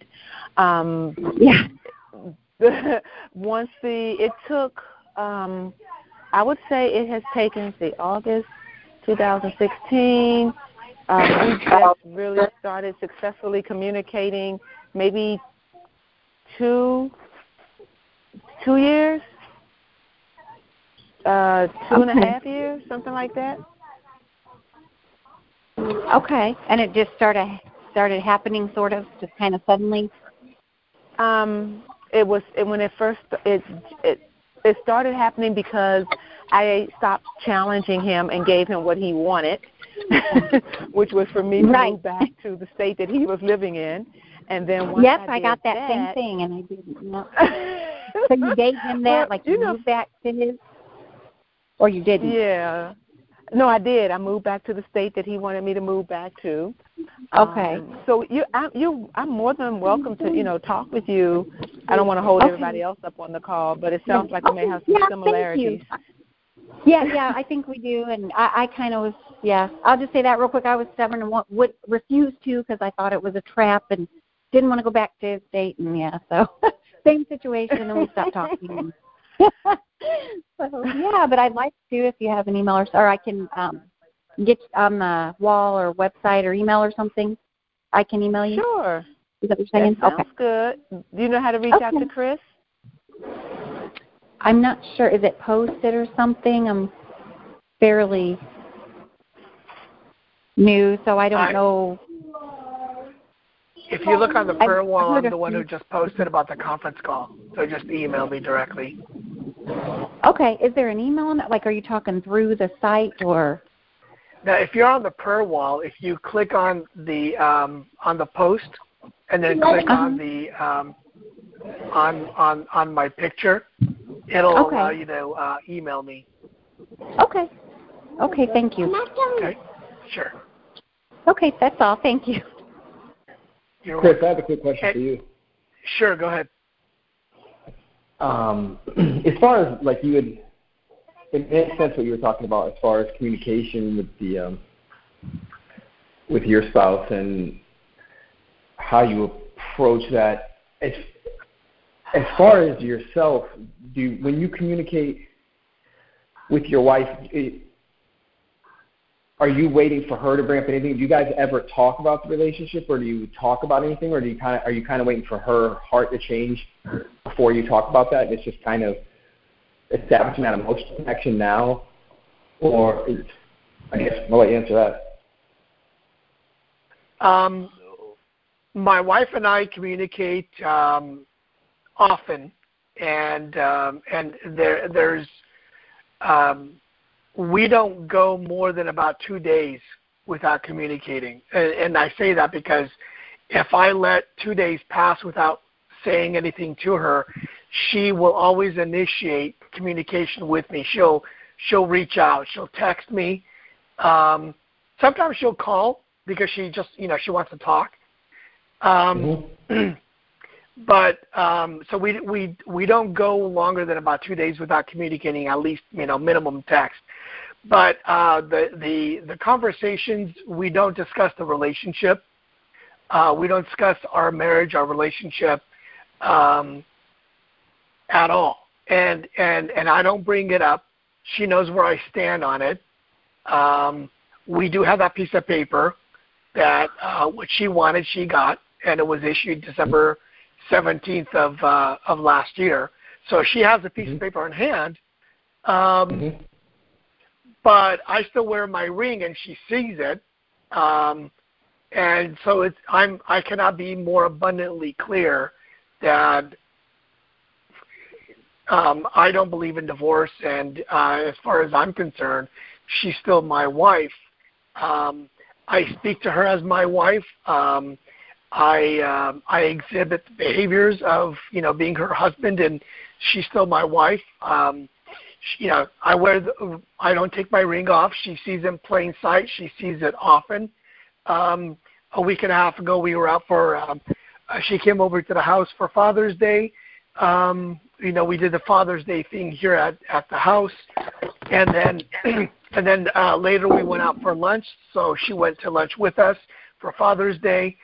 It took. I would say it has taken August 2016. We just really started successfully communicating maybe 2 years, 2.5 years, something like that. Okay, and it just started happening, sort of, just kind of suddenly. It started happening because I stopped challenging him and gave him what he wanted, which was for me to move back to the state that he was living in. And then once I got that same thing, and I didn't know. So you gave him that, you moved back to his, or you didn't? Yeah. No, I did. I moved back to the state that he wanted me to move back to. Okay. So I'm more than welcome to talk with you. I don't want to hold everybody else up on the call, but it sounds like we may have some similarities. Thank you. Yeah, I think we do, and I kind of was. Yeah, I'll just say that real quick. I was stubborn and would refuse to because I thought it was a trap and didn't want to go back to his state, and so same situation, and we stopped talking. So, but I'd like to, if you have an email or I can get on the wall or website or email or something. I can email you. Sure. Is that what you're saying? That sounds good. Do you know how to reach out to Chris? I'm not sure. Is it posted or something? I'm fairly new, so I don't know. If you look on the prayer wall, I'm the one who just posted about the conference call. So just email me directly. Okay. Is there an email on that? Like, are you talking through the site or? Now, if you're on the prayer wall, if you click on the post and then click on the on my picture, it'll allow you to email me. Okay. Okay. Thank you. Okay. Sure. Okay, that's all. Thank you. Chris, I have a quick question for you. Sure, go ahead. As far as it makes sense what you were talking about as far as communication with your spouse and how you approach that. As far as yourself, when you communicate with your wife, are you waiting for her to bring up anything? Do you guys ever talk about the relationship, or do you talk about anything, or are you kind of waiting for her heart to change before you talk about that? It's just kind of establishing that emotional connection now, or I guess I'll let you answer that. My wife and I communicate often, and there's we don't go more than about 2 days without communicating. And I say that because if I let 2 days pass without saying anything to her, she will always initiate communication with me. She'll reach out. She'll text me. Sometimes she'll call because she just, she wants to talk. But so we don't go longer than about 2 days without communicating, at least, minimum text. But the conversations, we don't discuss the relationship. We don't discuss our marriage, our relationship at all. And I don't bring it up. She knows where I stand on it. We do have that piece of paper that what she wanted, she got, and it was issued December 17th of last year. So she has a piece of paper in hand. But I still wear my ring, and she sees it. And so I cannot be more abundantly clear that I don't believe in divorce, and as far as I'm concerned, she's still my wife. I speak to her as my wife. I exhibit behaviors of being her husband, and she's still my wife. I don't take my ring off. She sees it in plain sight. She sees it often. A week and a half ago, we were out for. She came over to the house for Father's Day. We did the Father's Day thing here at the house, and then later we went out for lunch. So she went to lunch with us for Father's Day.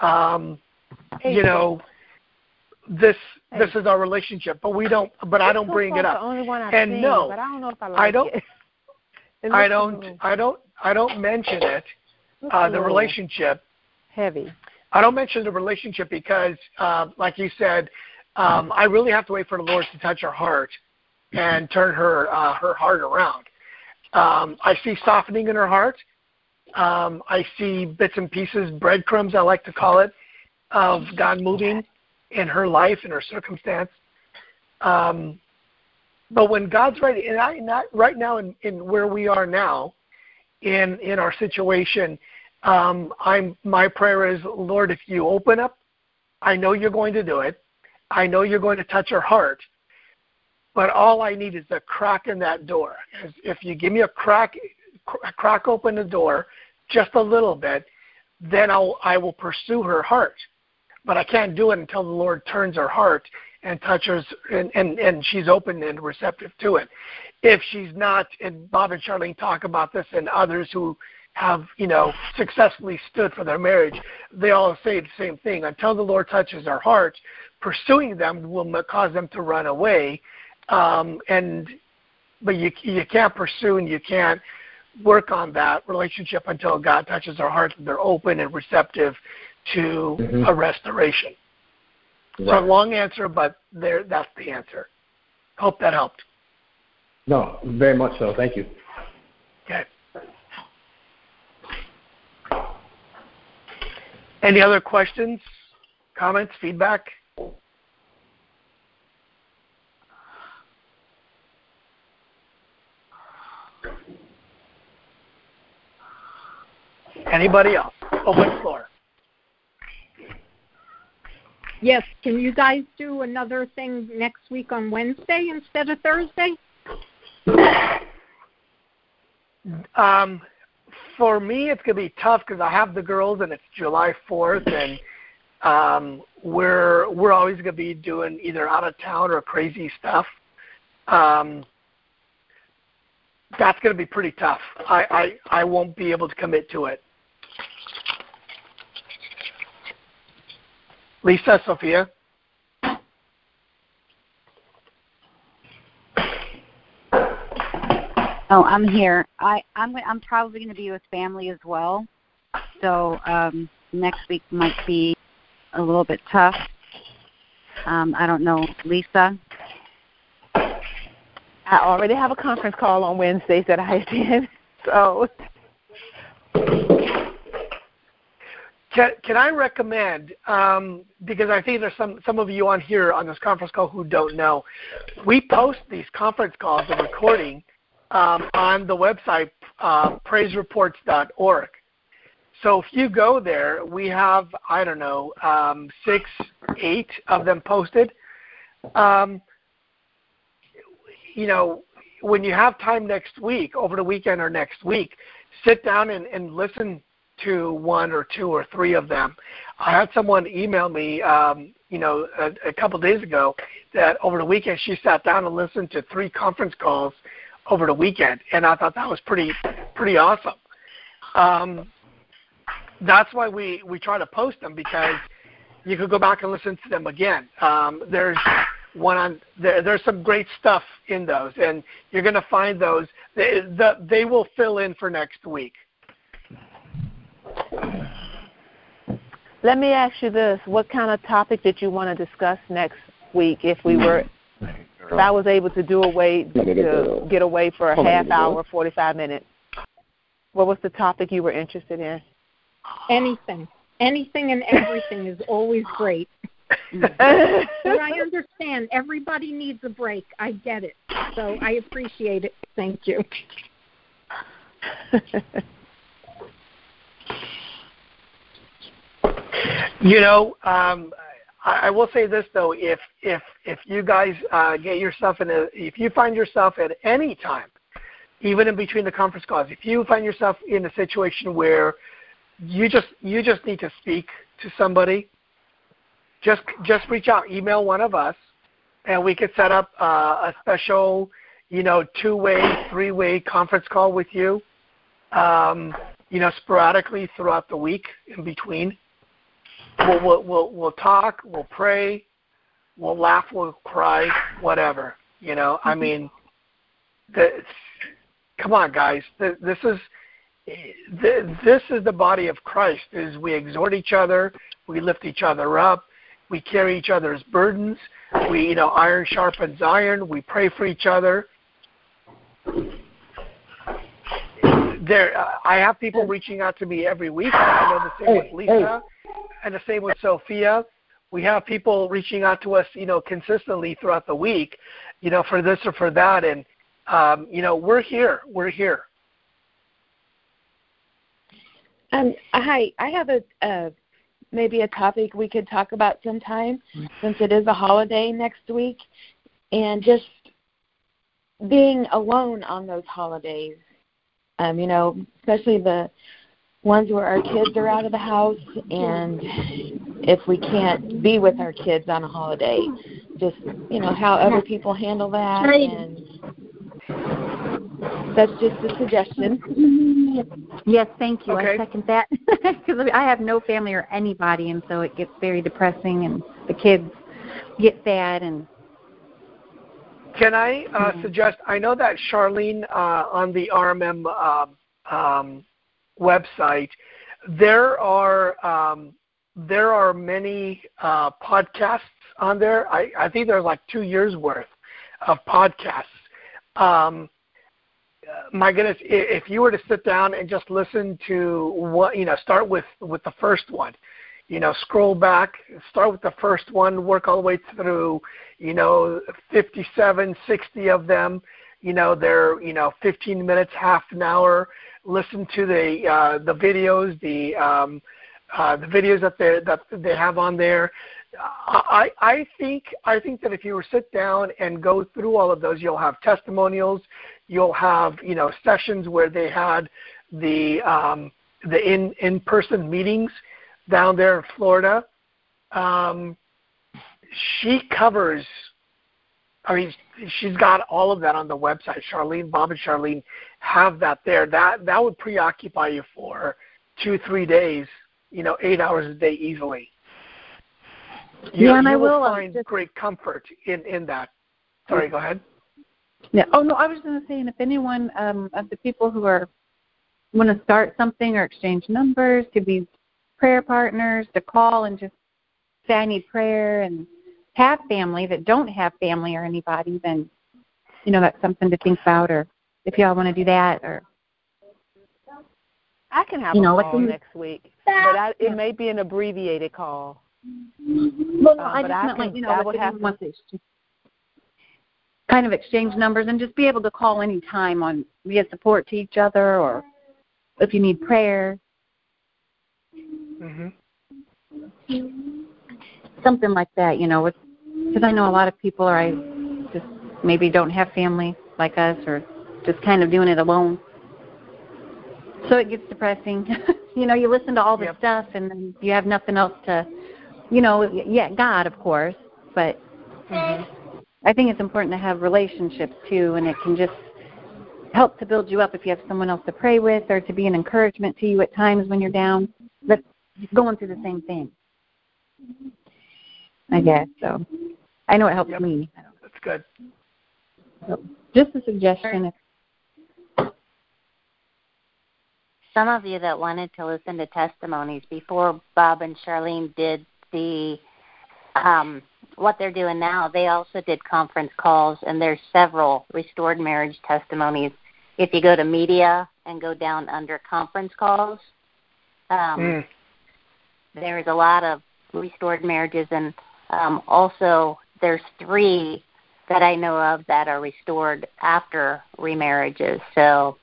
This is our relationship, but we don't. But I don't bring it up. The only one I've and seen, no, but I don't know if I like it. I don't mention it. The relationship. Heavy. I don't mention the relationship because, like you said, I really have to wait for the Lord to touch her heart and turn her heart around. I see softening in her heart. I see bits and pieces, breadcrumbs, I like to call it, of God moving in her life, in her circumstance. But when God's ready, and right now in where we are now, in our situation, my prayer is, Lord, if you open up, I know you're going to do it. I know you're going to touch her heart. But all I need is a crack in that door. If you give me a crack open the door just a little bit, then I will pursue her heart. But I can't do it until the Lord turns her heart and touches, and she's open and receptive to it. If she's not, and Bob and Charlene talk about this, and others who have, successfully stood for their marriage, they all say the same thing. Until the Lord touches their heart, pursuing them will cause them to run away. But you can't pursue and you can't work on that relationship until God touches their heart and they're open and receptive to a restoration. Right. So long answer, but that's the answer. Hope that helped. No, very much so. Thank you. Okay. Any other questions, comments, feedback? Anybody else? Open floor. Yes. Can you guys do another thing next week on Wednesday instead of Thursday? For me, it's going to be tough because I have the girls and it's July 4th, and we're always going to be doing either out of town or crazy stuff. That's going to be pretty tough. I won't be able to commit to it. Lisa, Sophia? Oh, I'm here. I'm probably going to be with family as well. So next week might be a little bit tough. I don't know, Lisa? I already have a conference call on Wednesdays that I attend. So Can I recommend, because I think there's some of you on here on this conference call who don't know, we post these conference calls, the recording, on the website, praisereports.org. So if you go there, we have, I don't know, 6, 8 of them posted. You know, when you have time next week, over the weekend or next week, sit down and listen to 1 or 2 or 3 of them. I had someone email me, you know, a couple days ago that over the weekend she sat down and listened to 3 conference calls over the weekend, and I thought that was pretty awesome. That's why we try to post them, because you could go back and listen to them again. There's one on there's some great stuff in those, and you're going to find those. They will fill in for next week. Let me ask you this: what kind of topic did you want to discuss next week? If I was able to get away for a half hour, 45 minutes, what was the topic you were interested in? Anything and everything is always great. But I understand everybody needs a break. I get it. So I appreciate it. Thank you. You know, I will say this though: if you guys get yourself if you find yourself at any time, even in between the conference calls, if you find yourself in a situation where you just need to speak to somebody, just reach out, email one of us, and we could set up a special, you know, 2-way, 3-way conference call with you, you know, sporadically throughout the week in between. We'll talk, we'll pray, we'll laugh, we'll cry, whatever. You know, I mean, come on, guys. This is the body of Christ. Is we exhort each other, we lift each other up, we carry each other's burdens. We, you know, iron sharpens iron. We pray for each other. I have people reaching out to me every week. I know the same with Lisa, and the same with Sophia. We have people reaching out to us, you know, consistently throughout the week, you know, for this or for that, and you know, we're here. We're here. Hi, I have maybe a topic we could talk about sometime, since it is a holiday next week, and just being alone on those holidays. You know, especially the ones where our kids are out of the house, and if we can't be with our kids on a holiday, just, you know, how other people handle that, and that's just a suggestion. Yes, thank you. Okay. I second that, because I have no family or anybody, and so it gets very depressing, and the kids get sad. And can I suggest? I know that Charlene on the RMM website, there are many podcasts on there. I think there's like 2 years worth of podcasts. My goodness, if you were to sit down and just listen to what, you know, start with the first one, you know, scroll back, start with the first one, work all the way through, you know, 57, 60 of them, you know, they're, you know, 15 minutes, half an hour. Listen to the videos, the videos that they have on there. I think that if you were to sit down and go through all of those, you'll have testimonials. You'll have, you know, sessions where they had the in-person meetings down there in Florida. She covers. I mean, she's got all of that on the website. Charlene, Bob, and Charlene have that there. That would preoccupy you for 2-3 days. You know, 8 hours a day easily. You will find great comfort in that. Sorry, go ahead. Yeah. Oh no, I was going to say, and if anyone of the people who want to start something or exchange numbers, to be prayer partners, to call and just say I need prayer, and have family that don't have family or anybody, then, you know, that's something to think about. Or if y'all want to do that, or I can have a call next week, but it may be an abbreviated call. Well, no, I just meant, like, you know, if anyone wants to kind of exchange numbers and just be able to call any time on, be a support to each other, or if you need prayer. Mhm. Something like that, because I know a lot of people are just maybe don't have family like us, or just kind of doing it alone. So it gets depressing. You listen to all this stuff, and then you have nothing else to, God, of course, but I think it's important to have relationships too, and it can just help to build you up if you have someone else to pray with, or to be an encouragement to you at times when you're down, that's going through the same thing, I guess. So I know it helps me. That's good. So just a suggestion. Some of you that wanted to listen to testimonies before Bob and Charlene did the what they're doing now, they also did conference calls, and there's several restored marriage testimonies. If you go to media and go down under conference calls, there's a lot of restored marriages, and also there's 3 that I know of that are restored after remarriages. So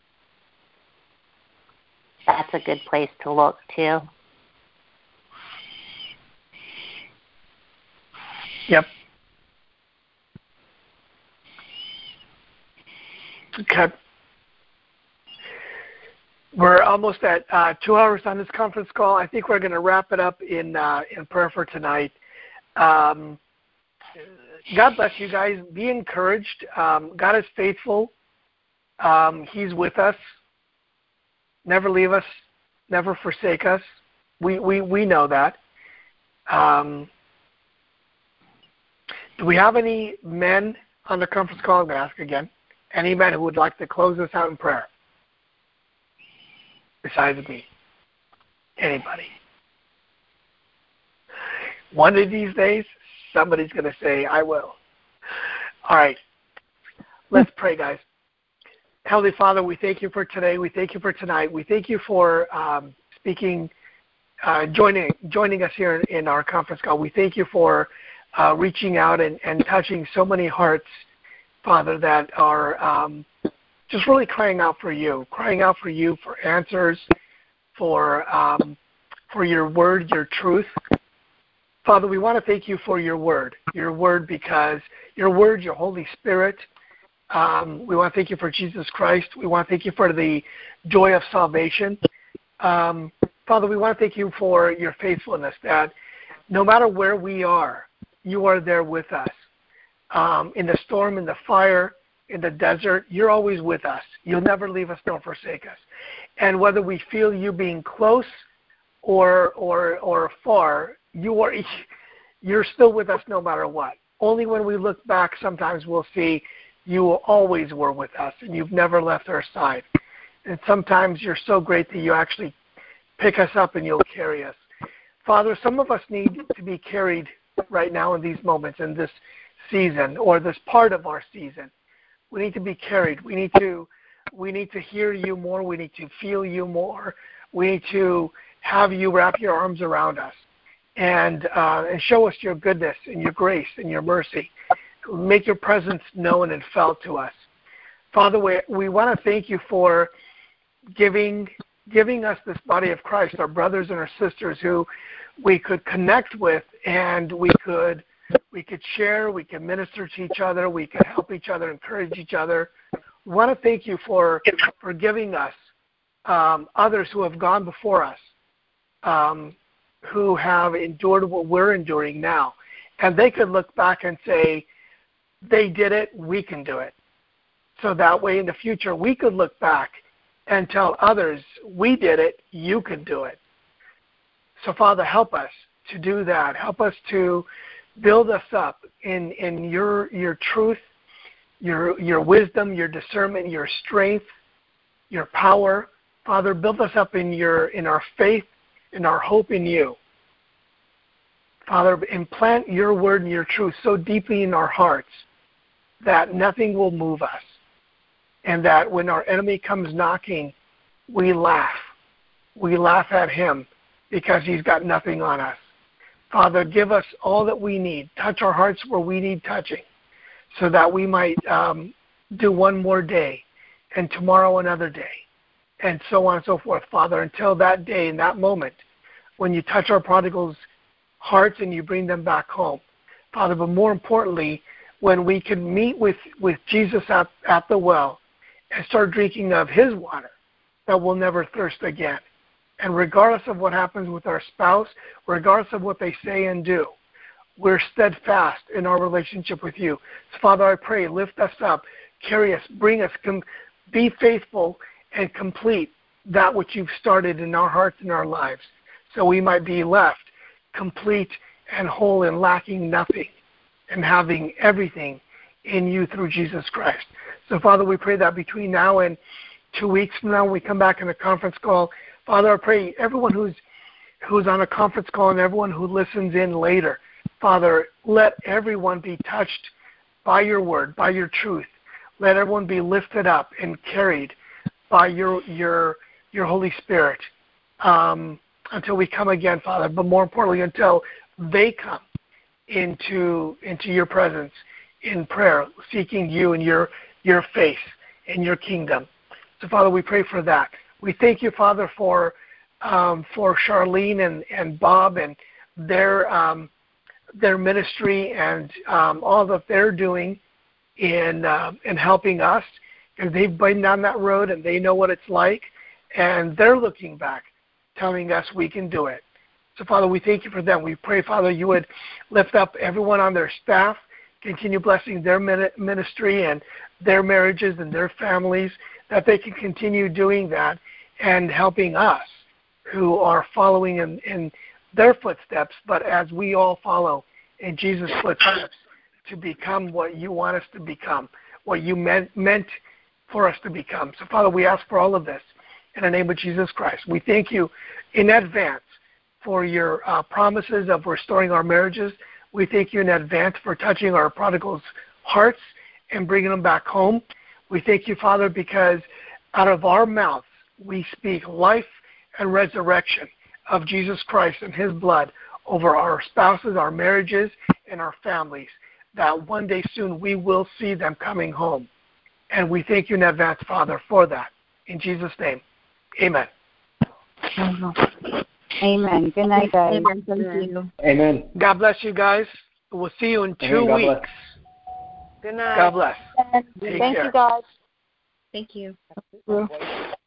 that's a good place to look too. Yep. Okay. We're almost at 2 hours on this conference call. I think we're going to wrap it up in prayer for tonight. God bless you guys. Be encouraged. God is faithful. He's with us. Never leave us. Never forsake us. We know that. Do we have any men on the conference call? I'm going to ask again. Any men who would like to close us out in prayer? Besides me. Anybody. One of these days, somebody's going to say, I will. All right. Let's pray, guys. Heavenly Father, we thank you for today. We thank you for tonight. We thank you for joining us here in our conference call. We thank you for reaching out and touching so many hearts, Father, that are just really crying out for you for answers, for your word, your truth. Father, we want to thank you for your word because your word, your Holy Spirit. We want to thank you for Jesus Christ. We want to thank you for the joy of salvation. Father, we want to thank you for your faithfulness, that no matter where we are, you are there with us. In the storm, in the fire, in the desert, you're always with us. You'll never leave us nor forsake us. And whether we feel you being close or far, you're still with us no matter what. Only when we look back, sometimes we'll see you always were with us, and you've never left our side. And sometimes you're so great that you actually pick us up and you'll carry us. Father, some of us need to be carried right now in these moments, in this season, or this part of our season. We need to be carried. We need to hear you more. We need to feel you more. We need to have you wrap your arms around us and show us your goodness and your grace and your mercy. Make your presence known and felt to us. Father, we want to thank you for giving us this body of Christ, our brothers and our sisters who we could connect with, and we could share, we could minister to each other, we could help each other, encourage each other. We want to thank you for giving us others who have gone before us, who have endured what we're enduring now. And they could look back and say, they did it, we can do it. So that way in the future we could look back and tell others, we did it, you can do it. So Father, help us to do that. Help us to build us up in your truth, your wisdom, your discernment, your strength, your power. Father, build us up in our faith, in our hope in you. Father, implant your word and your truth so deeply in our hearts that nothing will move us. And that when our enemy comes knocking, we laugh. We laugh at him because he's got nothing on us. Father, give us all that we need. Touch our hearts where we need touching so that we might do one more day and tomorrow another day and so on and so forth. Father, until that day and that moment when you touch our prodigals' hearts and you bring them back home, Father. But more importantly, when we can meet with Jesus at the well and start drinking of his water, that we'll never thirst again. And regardless of what happens with our spouse, regardless of what they say and do, we're steadfast in our relationship with you. So, Father, I pray, lift us up, carry us, bring us, be faithful and complete that which you've started in our hearts and our lives, so we might be left complete and whole and lacking nothing and having everything in you through Jesus Christ. So, Father, we pray that between now and 2 weeks from now when we come back in a conference call, Father, I pray everyone who's on a conference call and everyone who listens in later, Father, let everyone be touched by your word, by your truth. Let everyone be lifted up and carried by your Holy Spirit until we come again, Father, but more importantly, until they come into your presence in prayer, seeking you and your face and your kingdom. So, Father, we pray for that. We thank you, Father, for Charlene and Bob and their ministry and all that they're doing in helping us, because they've been down that road and they know what it's like, and they're looking back, telling us we can do it. So, Father, we thank you for them. We pray, Father, you would lift up everyone on their staff, continue blessing their ministry and their marriages and their families, that they can continue doing that and helping us who are following in their footsteps, but as we all follow in Jesus' footsteps, to become what you want us to become, what you meant for us to become. So, Father, we ask for all of this in the name of Jesus Christ. We thank you in advance for your promises of restoring our marriages. We thank you in advance for touching our prodigals' hearts and bringing them back home. We thank you, Father, because out of our mouths we speak life and resurrection of Jesus Christ and his blood over our spouses, our marriages, and our families, that one day soon we will see them coming home. And we thank you in advance, Father, for that. In Jesus' name, amen. Amen. Good night, guys. Amen. Thank you. Amen. God bless you guys. We'll see you in 2 God weeks. bless. Good night. God bless. Thank Take care. you, guys. Thank you.